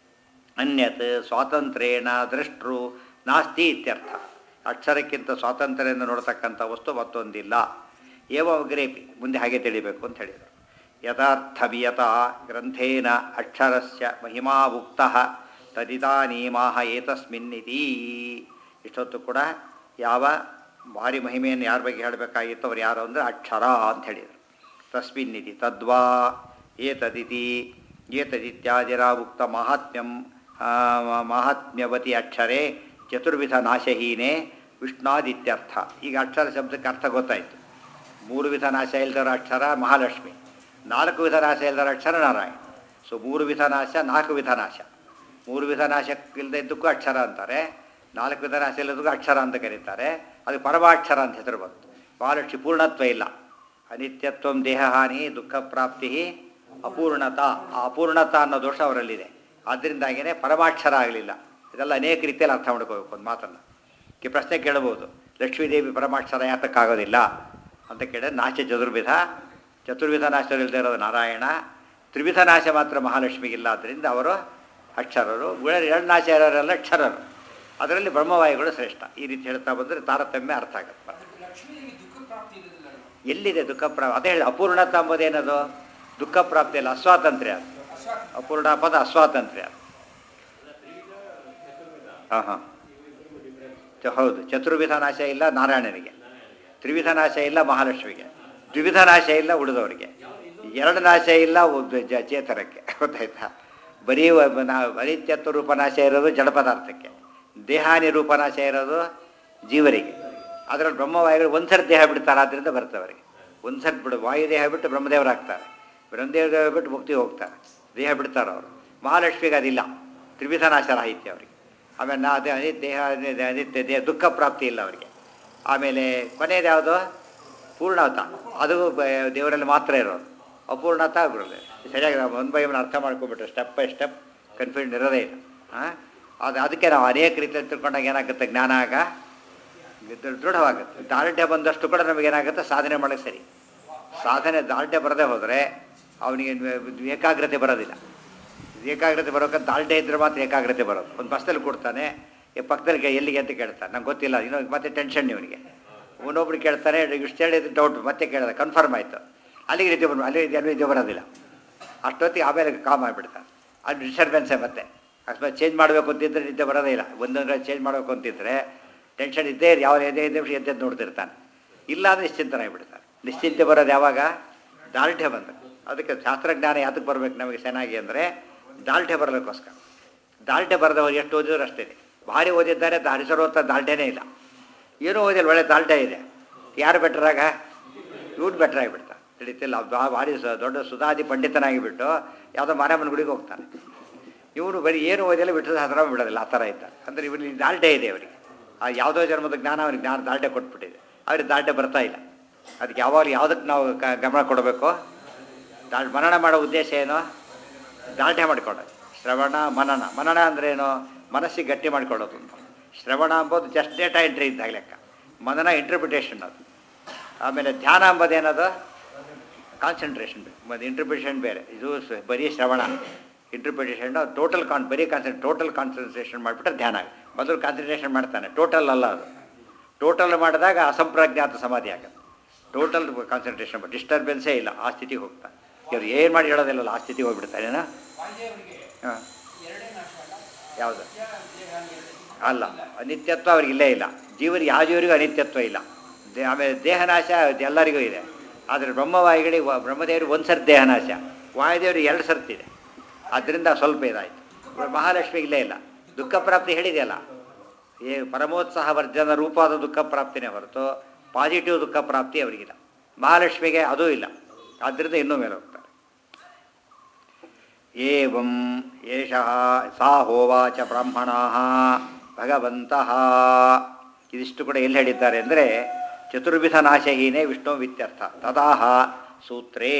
ಅನ್ಯತ್ ಸ್ವಾತಂತ್ರ್ಯೇಣ ದೃಷ್ಟೃ ನಾಸ್ತಿ ಇತ್ಯರ್ಥ. ಅಕ್ಷರಕ್ಕಿಂತ ಸ್ವಾತಂತ್ರ್ಯದಿಂದ ನೋಡ್ತಕ್ಕಂಥ ವಸ್ತು ಮತ್ತೊಂದಿಲ್ಲ. ಏವಗ್ರೇಪಿ ಮುಂದೆ ಹಾಗೆ ತಿಳಿಬೇಕು ಅಂತ ಹೇಳಿದರು. ಯಥಾರ್ಥವಿಯತ ಗ್ರಂಥೇನ ಅಕ್ಷರಸ್ಯ ಮಹಿಮಾ ಉಕ್ತಃ ತದಿದಾನೀಮಾಹ ಏತಸ್ಮಿನ್ನಿತಿ. ಇಷ್ಟೊತ್ತು ಕೂಡ ಯಾವ ಭಾರಿ ಮಹಿಮೆಯನ್ನು ಯಾರ ಬಗ್ಗೆ ಹೇಳಬೇಕಾಗಿತ್ತು ಅವ್ರು ಯಾರು ಅಂದರೆ ಅಕ್ಷರ ಅಂತ ಹೇಳಿದರು. ತಸ್ಮಿನ್ನಿತಿ ತದ್ವಾ ಏತದಿತಿ ಏತದಿತ್ಯಾದಿರ ಉಕ್ತ ಮಾಹಾತ್ಮ್ಯಂ ಮಾಹಾತ್ಮ್ಯವತಿ ಅಕ್ಷರೇ ಚತುರ್ವಿಧ ನಾಶಹೀನೇ ವಿಷ್ಣಾದಿತ್ಯರ್ಥ. ಈಗ ಅಕ್ಷರ ಶಬ್ದಕ್ಕೆ ಅರ್ಥ ಗೊತ್ತಾಯಿತು. 3 ವಿಧ ನಾಶ ಇಲ್ಲದರ ಅಕ್ಷರ ಮಹಾಲಕ್ಷ್ಮಿ, 4 ವಿಧ ನಾಶ ಇಲ್ಲದರ ಅಕ್ಷರ ನಾರಾಯಣ. ಸೊ 3 ವಿಧ ನಾಶ, 4 ವಿಧ ನಾಶ. 3 ವಿಧ ನಾಶಕ್ಕಿಲ್ಲದೆ ಇದ್ದಕ್ಕೂ ಅಕ್ಷರ ಅಂತಾರೆ, 4 ವಿಧ ನಾಶ ಇಲ್ಲದಕ್ಕೂ ಅಕ್ಷರ ಅಂತ ಕರೀತಾರೆ. ಅದಕ್ಕೆ ಪರಮಾಕ್ಷರ ಅಂತ ಹೆಸರು ಬಂತು. ಮಹಾಲಕ್ಷ್ಮಿ ಪೂರ್ಣತ್ವ ಇಲ್ಲ, ಅನಿತ್ಯತ್ವ, ದೇಹಹಾನಿ, ದುಃಖ ಪ್ರಾಪ್ತಿ, ಅಪೂರ್ಣತಾ. ಆ ಅಪೂರ್ಣತಾ ಅನ್ನೋ ದೋಷ ಅವರಲ್ಲಿದೆ. ಆದ್ದರಿಂದಾಗಿಯೇ ಪರಮಾಕ್ಷರ ಆಗಲಿಲ್ಲ. ಇದೆಲ್ಲ ಅನೇಕ ರೀತಿಯಲ್ಲಿ ಅರ್ಥ ಮಾಡ್ಕೋಬೇಕು. ಒಂದು ಮಾತನ್ನು ಪ್ರಶ್ನೆ ಕೇಳಬಹುದು, ಲಕ್ಷ್ಮೀದೇವಿ ಪರಮಾಕ್ಷರ ಯಾತಕ್ಕಾಗೋದಿಲ್ಲ ಅಂತ ಕೇಳಿದ್ರೆ ನಾಶ ಚತುರ್ವಿಧ ನಾಶ ಇಲ್ಲದೆ ಇರೋದು ನಾರಾಯಣ, ತ್ರಿವಿಧ ನಾಶ ಮಾತ್ರ ಮಹಾಲಕ್ಷ್ಮಿಗಿಲ್ಲ. ಆದ್ದರಿಂದ ಅವರು ಅಕ್ಷರರು. 2 ನಾಶ ಇರೋರೆಲ್ಲ ಅಕ್ಷರರು. ಅದರಲ್ಲಿ ಬ್ರಹ್ಮವಾಯುಗಳು ಶ್ರೇಷ್ಠ. ಈ ರೀತಿ ಹೇಳ್ತಾ ಬಂದರೆ ತಾರತಮ್ಯ ಅರ್ಥ ಆಗುತ್ತೆ. ಎಲ್ಲಿದೆ ದುಃಖ ಪ್ರಾಪ್ತಿ? ಅದೇ ಹೇಳಿ, ಅಪೂರ್ಣತ ಅಂಬೋದೇನದು? ದುಃಖ ಪ್ರಾಪ್ತಿಯಲ್ಲ, ಅಸ್ವಾತಂತ್ರ್ಯ. ಅಪೂರ್ಣ ಪದ ಅಸ್ವಾತಂತ್ರ್ಯ. ಹೌದು, ಚತುರ್ವಿಧ ನಾಶ ಇಲ್ಲ ನಾರಾಯಣನಿಗೆ, ತ್ರಿವಿಧ ನಾಶ ಇಲ್ಲ ಮಹಾಲಕ್ಷ್ಮಿಗೆ, ದ್ವಿವಿಧ ನಾಶ ಇಲ್ಲ ಉಳಿದವರಿಗೆ, 2 ನಾಶ ಇಲ್ಲ ಚೇತನಕ್ಕೆ. ಗೊತ್ತಾಯ್ತಾ? ಬರೀ ಅನಿತ್ಯತ್ವ ರೂಪನಾಶ ಇರೋದು ಜಡ ಪದಾರ್ಥಕ್ಕೆ, ದೇಹಾನಿ ರೂಪನಾಶ ಇರೋದು ಜೀವರಿಗೆ. ಅದರಲ್ಲಿ ಬ್ರಹ್ಮವಾಯುಗಳು ಒಂದ್ಸರಿ ದೇಹ ಬಿಡ್ತಾರೆ, ಆದ್ದರಿಂದ ಬರ್ತವರಿಗೆ. ಒಂದ್ಸರಿ ಬಿಡು ವಾಯುದೇಹ ಬಿಟ್ಟು ಬ್ರಹ್ಮದೇವರಾಗ್ತಾರೆ, ಬ್ರಹ್ಮದೇವ ಬಿಟ್ಟು ಮುಕ್ತಿ ಹೋಗ್ತಾರೆ, ದೇಹ ಬಿಡ್ತಾರೆ ಅವರು. ಮಹಾಲಕ್ಷ್ಮಿಗೆ ಅದಿಲ್ಲ, ತ್ರಿವಿಧ ನಾಶ ರಾಹಿತ್ಯ ಅವರಿಗೆ. ಆಮೇಲೆ ಅದೇ ಅನಿತ್ಯ ದೇಹ ದುಃಖ ಪ್ರಾಪ್ತಿ ಇಲ್ಲ ಅವರಿಗೆ. ಆಮೇಲೆ ಕೊನೆಯದು ಯಾವುದು? ಪೂರ್ಣತ. ಅದು ದೇವರಲ್ಲಿ ಮಾತ್ರ ಇರೋದು. ಅಪೂರ್ಣತ ಬರೋದು. ಸರಿಯಾಗಿ ನಾವು 1 by 1 ಅರ್ಥ ಮಾಡ್ಕೊಂಡ್ಬಿಟ್ರೆ ಸ್ಟೆಪ್ ಬೈ ಸ್ಟೆಪ್ ಕನ್ಫ್ಯೂಷನ್ ಇರೋದೇ ಇಲ್ಲ. ಅದಕ್ಕೆ ನಾವು ಅನೇಕ ರೀತಿಯಲ್ಲಿ ತಿಳ್ಕೊಂಡಾಗ ಏನಾಗುತ್ತೆ, ಜ್ಞಾನ ಆಗ ದೃಢವಾಗುತ್ತೆ. ದಾರ್ಢ್ಯ ಬಂದಷ್ಟು ಕೂಡ ನಮಗೇನಾಗುತ್ತೆ, ಸಾಧನೆ ಮಾಡೋಕ್ಕೆ ಸರಿ. ಸಾಧನೆ ದಾರ್ಢ್ಯ ಬರದೇ ಹೋದರೆ ಅವನಿಗೆ ಏಕಾಗ್ರತೆ ಬರೋದಿಲ್ಲ. ಏಕಾಗ್ರತೆ ಬರೋಕೆ ದಾರ್ಢ್ಯ ಇದ್ದರೆ ಮಾತ್ರ ಏಕಾಗ್ರತೆ ಬರೋದು. ಒಂದು ಬಸ್ಸಲ್ಲಿ ಕೊಡ್ತಾನೆ, ಪಕ್ಕದಲ್ಲಿ ಎಲ್ಲಿಗೆ ಅಂತ ಕೇಳ್ತಾನೆ, ನಂಗೆ ಗೊತ್ತಿಲ್ಲ, ಇನ್ನೊಂದು ಮತ್ತೆ ಟೆನ್ಷನ್ ಇವನಿಗೆ. ಇನ್ನೊಬ್ರು ಕೇಳ್ತಾನೆ, ಇಷ್ಟು ಹೇಳಿದ್ದು ಡೌಟ್, ಮತ್ತೆ ಕೇಳಿದ ಕನ್ಫರ್ಮ್ ಆಯಿತು, ಅಲ್ಲಿಗೆ ರೀತಿ ಬಂದು ಅಲ್ಲಿ ನಿದ್ದೆ ಬರೋದಿಲ್ಲ. ಅಷ್ಟೊತ್ತಿಗೆ ಆಮೇಲೆ ಕಾಮ್ ಆಗಿಬಿಡ್ತಾನೆ. ಅದು ಡಿಸ್ಟರ್ಬೆನ್ಸೇ. ಮತ್ತೆ ಅಕಸ್ಮಾತ್ ಚೇಂಜ್ ಮಾಡಬೇಕು ಅಂತಿದ್ರೆ ನಿದ್ದೆ ಬರೋದೇ ಇಲ್ಲ. ಒಂದೊಂದು ಚೇಂಜ್ ಮಾಡಬೇಕು ಅಂತಿದ್ರೆ ಟೆನ್ಷನ್ ಇದ್ದೇ ಯಾವ ನಿಮಿಷ ಎದ್ದೆದ್ದು ನೋಡ್ತಿರ್ತಾನೆ. ಇಲ್ಲ ಅಂದರೆ ನಿಶ್ಚಿಂತನಾಗಿಬಿಡ್ತಾನೆ. ನಿಶ್ಚಿಂತೆ ಬರೋದು ಯಾವಾಗ? ದಾರ್ಢ್ಯ ಬಂದ. ಅದಕ್ಕೆ ಶಾಸ್ತ್ರಜ್ಞಾನ ಯಾತಕ್ಕೆ ಬರಬೇಕು ನಮಗೆ ಚೆನ್ನಾಗಿ ಅಂದರೆ ದಾರ್ಢ್ಯ ಬರಲಿಕ್ಕೋಸ್ಕರ. ದಾರ್ಢ್ಯ ಬರೆದವರು ಎಷ್ಟು ಓದಿದ್ರು ಅಷ್ಟೇ. ಭಾರಿ ಓದಿದ್ದಾರೆ, ಹರಿಸರೋತ್ತ ದಾರ್ಢ್ಯನೇ ಇಲ್ಲ. ಏನೂ ಓದಿಲ್ಲ, ಒಳ್ಳೆ ದಾರ್ಢ್ಯ ಇದೆ. ಯಾರು ಬೆಟ್ರಾಗ? ಇವ್ನು ಬೆಟ್ರಾಗಿಬಿಡ್ತಾನೆ. ತಿಳಿತಿಲ್ಲ. ಭಾರಿ ದೊಡ್ಡ ಸುಧಾದಿ ಪಂಡಿತನಾಗಿಬಿಟ್ಟು ಯಾವುದೋ ಮಾರಮ್ಮನ ಗುಡಿಗೆ ಹೋಗ್ತಾನೆ. ಇವರು ಬರೀ ಏನು ಓದಿಲ್ಲ ಬಿಟ್ಟರೆ ಹತ್ರ ಬಿಡೋದಿಲ್ಲ ಆ ಥರ ಇದ್ದಾರೆ. ಅಂದರೆ ಇವರಿಗೆ ದಾಲ್ಡೆ ಇದೆ ಅವರಿಗೆ. ಆ ಯಾವುದೋ ಜನ್ಮದ ಜ್ಞಾನ ಅವ್ರಿಗೆ ಜ್ಞಾನ ದಾಲ್ಡೆ ಕೊಟ್ಬಿಟ್ಟಿದೆ. ಅವ್ರಿಗೆ ದಾಲ್ಡೆ ಬರ್ತಾ ಇಲ್ಲ. ಅದಕ್ಕೆ ಯಾವಾಗ ಯಾವುದಕ್ಕೆ ನಾವು ಗಮನ ಕೊಡಬೇಕು? ಮನನ ಮಾಡೋ ಉದ್ದೇಶ ಏನು? ದಾಲ್ಡೆ ಮಾಡಿಕೊಳ್ಳೋದು. ಶ್ರವಣ ಮನನ. ಮನನ ಅಂದರೆ ಏನು? ಮನಸ್ಸಿಗೆ ಗಟ್ಟಿ ಮಾಡಿಕೊಳ್ಳೋದು ಅಂತ. ಶ್ರವಣ ಅಂಬೋದು ಜಸ್ಟ್ ಡೇಟಾ ಎಂಟ್ರಿ ಇದ್ದಾಗ ಲೆಕ್ಕ. ಮನನ ಇಂಟರ್ಪ್ರಿಟೇಷನ್ ಅದು. ಆಮೇಲೆ ಧ್ಯಾನ ಅಂಬೋದೇನದು? ಕಾನ್ಸಂಟ್ರೇಷನ್. ಮತ್ತು ಇಂಟರ್ಪ್ರಿಟೇಷನ್ ಬೇರೆ. ಇದು ಬರೀ ಶ್ರವಣ. ಇಂಟರ್ಪ್ರಿಟೇಷನ್ ಬರೀ ಟೋಟಲ್ ಕಾನ್ಸಂಟ್ರೇಷನ್ ಮಾಡಿಬಿಟ್ರೆ ಧ್ಯಾನ. ಮೊದಲು ಕಾನ್ಸಂಟ್ರೇಷನ್ ಮಾಡ್ತಾನೆ, ಟೋಟಲ್ ಅಲ್ಲ ಅದು. ಟೋಟಲ್ ಮಾಡಿದಾಗ ಅಸಂಪ್ರಜ್ಞಾತ ಸಮಾಧಿ ಆಗುತ್ತೆ. ಟೋಟಲ್ ಕಾನ್ಸಂಟ್ರೇಷನ್ ಡಿಸ್ಟರ್ಬೆನ್ಸೇ ಇಲ್ಲ, ಆ ಸ್ಥಿತಿಗೆ ಹೋಗ್ತಾನೆ. ಇವ್ರು ಏನು ಮಾಡಿ ಹೇಳೋದಿಲ್ಲಲ್ಲ, ಆ ಸ್ಥಿತಿಗೆ ಹೋಗ್ಬಿಡ್ತಾನೇನೋ. ಹಾಂ, ಯಾವುದು ಅಲ್ಲ, ಅನಿತ್ಯತ್ವ ಅವ್ರಿಗೆ ಇಲ್ಲೇ ಇಲ್ಲ. ಜೀವರಿಗೆ ಯಾವ ಜೀವರಿಗೂ ಅನಿತ್ಯತ್ವ ಇಲ್ಲ. ಆಮೇಲೆ ದೇಹನಾಶ ಎಲ್ಲರಿಗೂ ಇದೆ. ಆದರೆ ಬ್ರಹ್ಮದೇವರಿಗೆ ಒಂದು ಸರ್ತಿ ದೇಹನಾಶ, ವಾಯುದೇವರಿಗೆ 2 ಸರ್ತಿದೆ. ಆದ್ದರಿಂದ ಸ್ವಲ್ಪ ಇದಾಯಿತು. ಮಹಾಲಕ್ಷ್ಮಿಗೆ ಇಲ್ಲೇ ಇಲ್ಲ. ದುಃಖ ಪ್ರಾಪ್ತಿ ಹೇಳಿದೆಯಲ್ಲ, ಪರಮೋತ್ಸಾಹ ವರ್ಜನ ರೂಪವಾದ ದುಃಖ ಪ್ರಾಪ್ತಿನೇ ಹೊರತು ಪಾಸಿಟಿವ್ ದುಃಖ ಪ್ರಾಪ್ತಿ ಅವರಿಗಿಲ್ಲ. ಮಹಾಲಕ್ಷ್ಮಿಗೆ ಅದೂ ಇಲ್ಲ. ಆದ್ದರಿಂದ ಇನ್ನೂ ಮೇಲೆ ಹೋಗ್ತಾರೆ. ಏವಂ ಏಷಃ ಸಾ ಹೋವಾಚ ಬ್ರಾಹ್ಮಣಾಃ ಭಗವಂತಃ. ಇದಿಷ್ಟು ಕೂಡ ಎಲ್ಲಿ ಹೇಳಿದ್ದಾರೆ ಅಂದರೆ ಚತುರ್ವಿಧ ನಾಶಹೀನೇ ವಿಷ್ಣು ವಿತ್ಯರ್ಥ. ತದಾಹ ಸೂತ್ರೇ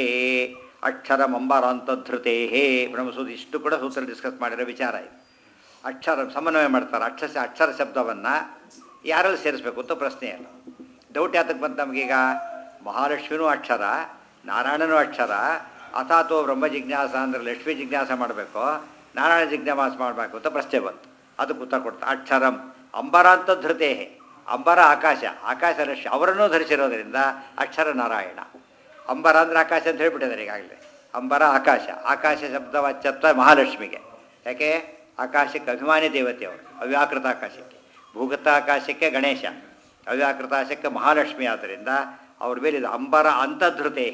ಅಕ್ಷರಮಂಬರಾಂತಧೃತೇ ಬ್ರಹ್ಮಸೂತ್ರ. ಇಷ್ಟು ಕೂಡ ಸೂತ್ರ ಡಿಸ್ಕಸ್ ಮಾಡಿರೋ ವಿಚಾರ ಇದೆ. ಅಕ್ಷರ ಸಮನ್ವಯ ಮಾಡ್ತಾರೆ. ಅಕ್ಷರ ಶಬ್ದವನ್ನು ಯಾರಲ್ಲಿ ಸೇರಿಸ್ಬೇಕು ಅಂತ ಪ್ರಶ್ನೆ ಅಲ್ಲ. ಡೌಟ್ ಯಾತಕ್ಕೆ ಬಂತು ನಮಗೀಗ? ಮಹಾಲಕ್ಷ್ಮಿನೂ ಅಕ್ಷರ, ನಾರಾಯಣನೂ ಅಕ್ಷರ. ಅಥಾತೋ ಬ್ರಹ್ಮ ಜಿಜ್ಞಾಸ ಅಂದರೆ ಲಕ್ಷ್ಮೀ ಜಿಜ್ಞಾಸ ಮಾಡಬೇಕು, ನಾರಾಯಣ ಜಿಜ್ಞಾಸ ಮಾಡಬೇಕು ಅಂತ ಪ್ರಶ್ನೆ ಬಂತು. ಅದಕ್ಕೆ ಉತ್ತರ ಕೊಡ್ತಾ ಅಕ್ಷರಂ ಅಂಬರಾಂತಧೃತೇ. ಅಂಬರ ಆಕಾಶ, ಆಕಾಶ ಲಕ್ಷ್ಮಿ ಅವರನ್ನೂ ಧರಿಸಿರೋದ್ರಿಂದ ಅಕ್ಷರ ನಾರಾಯಣ. ಅಂಬರ ಅಂದರೆ ಆಕಾಶ ಅಂತ ಹೇಳಿಬಿಟ್ಟಿದ್ದಾರೆ ಈಗಾಗಲೇ. ಅಂಬರ ಆಕಾಶ. ಆಕಾಶ ಶಬ್ದವಾಚ್ಯತ್ವ ಮಹಾಲಕ್ಷ್ಮಿಗೆ. ಯಾಕೆ? ಆಕಾಶಕ್ಕೆ ಅಭಿಮಾನಿ ದೇವತೆ ಅವರು. ಅವ್ಯಾಕೃತ ಆಕಾಶಕ್ಕೆ, ಭೂಗತ ಆಕಾಶಕ್ಕೆ ಗಣೇಶ, ಅವ್ಯಾಕೃತ ಆಕಾಶಕ್ಕೆ ಮಹಾಲಕ್ಷ್ಮಿ. ಆದ್ದರಿಂದ ಅವ್ರ ಮೇಲೆ ಇದು ಅಂಬರ ಅಂತಧೃತೆ.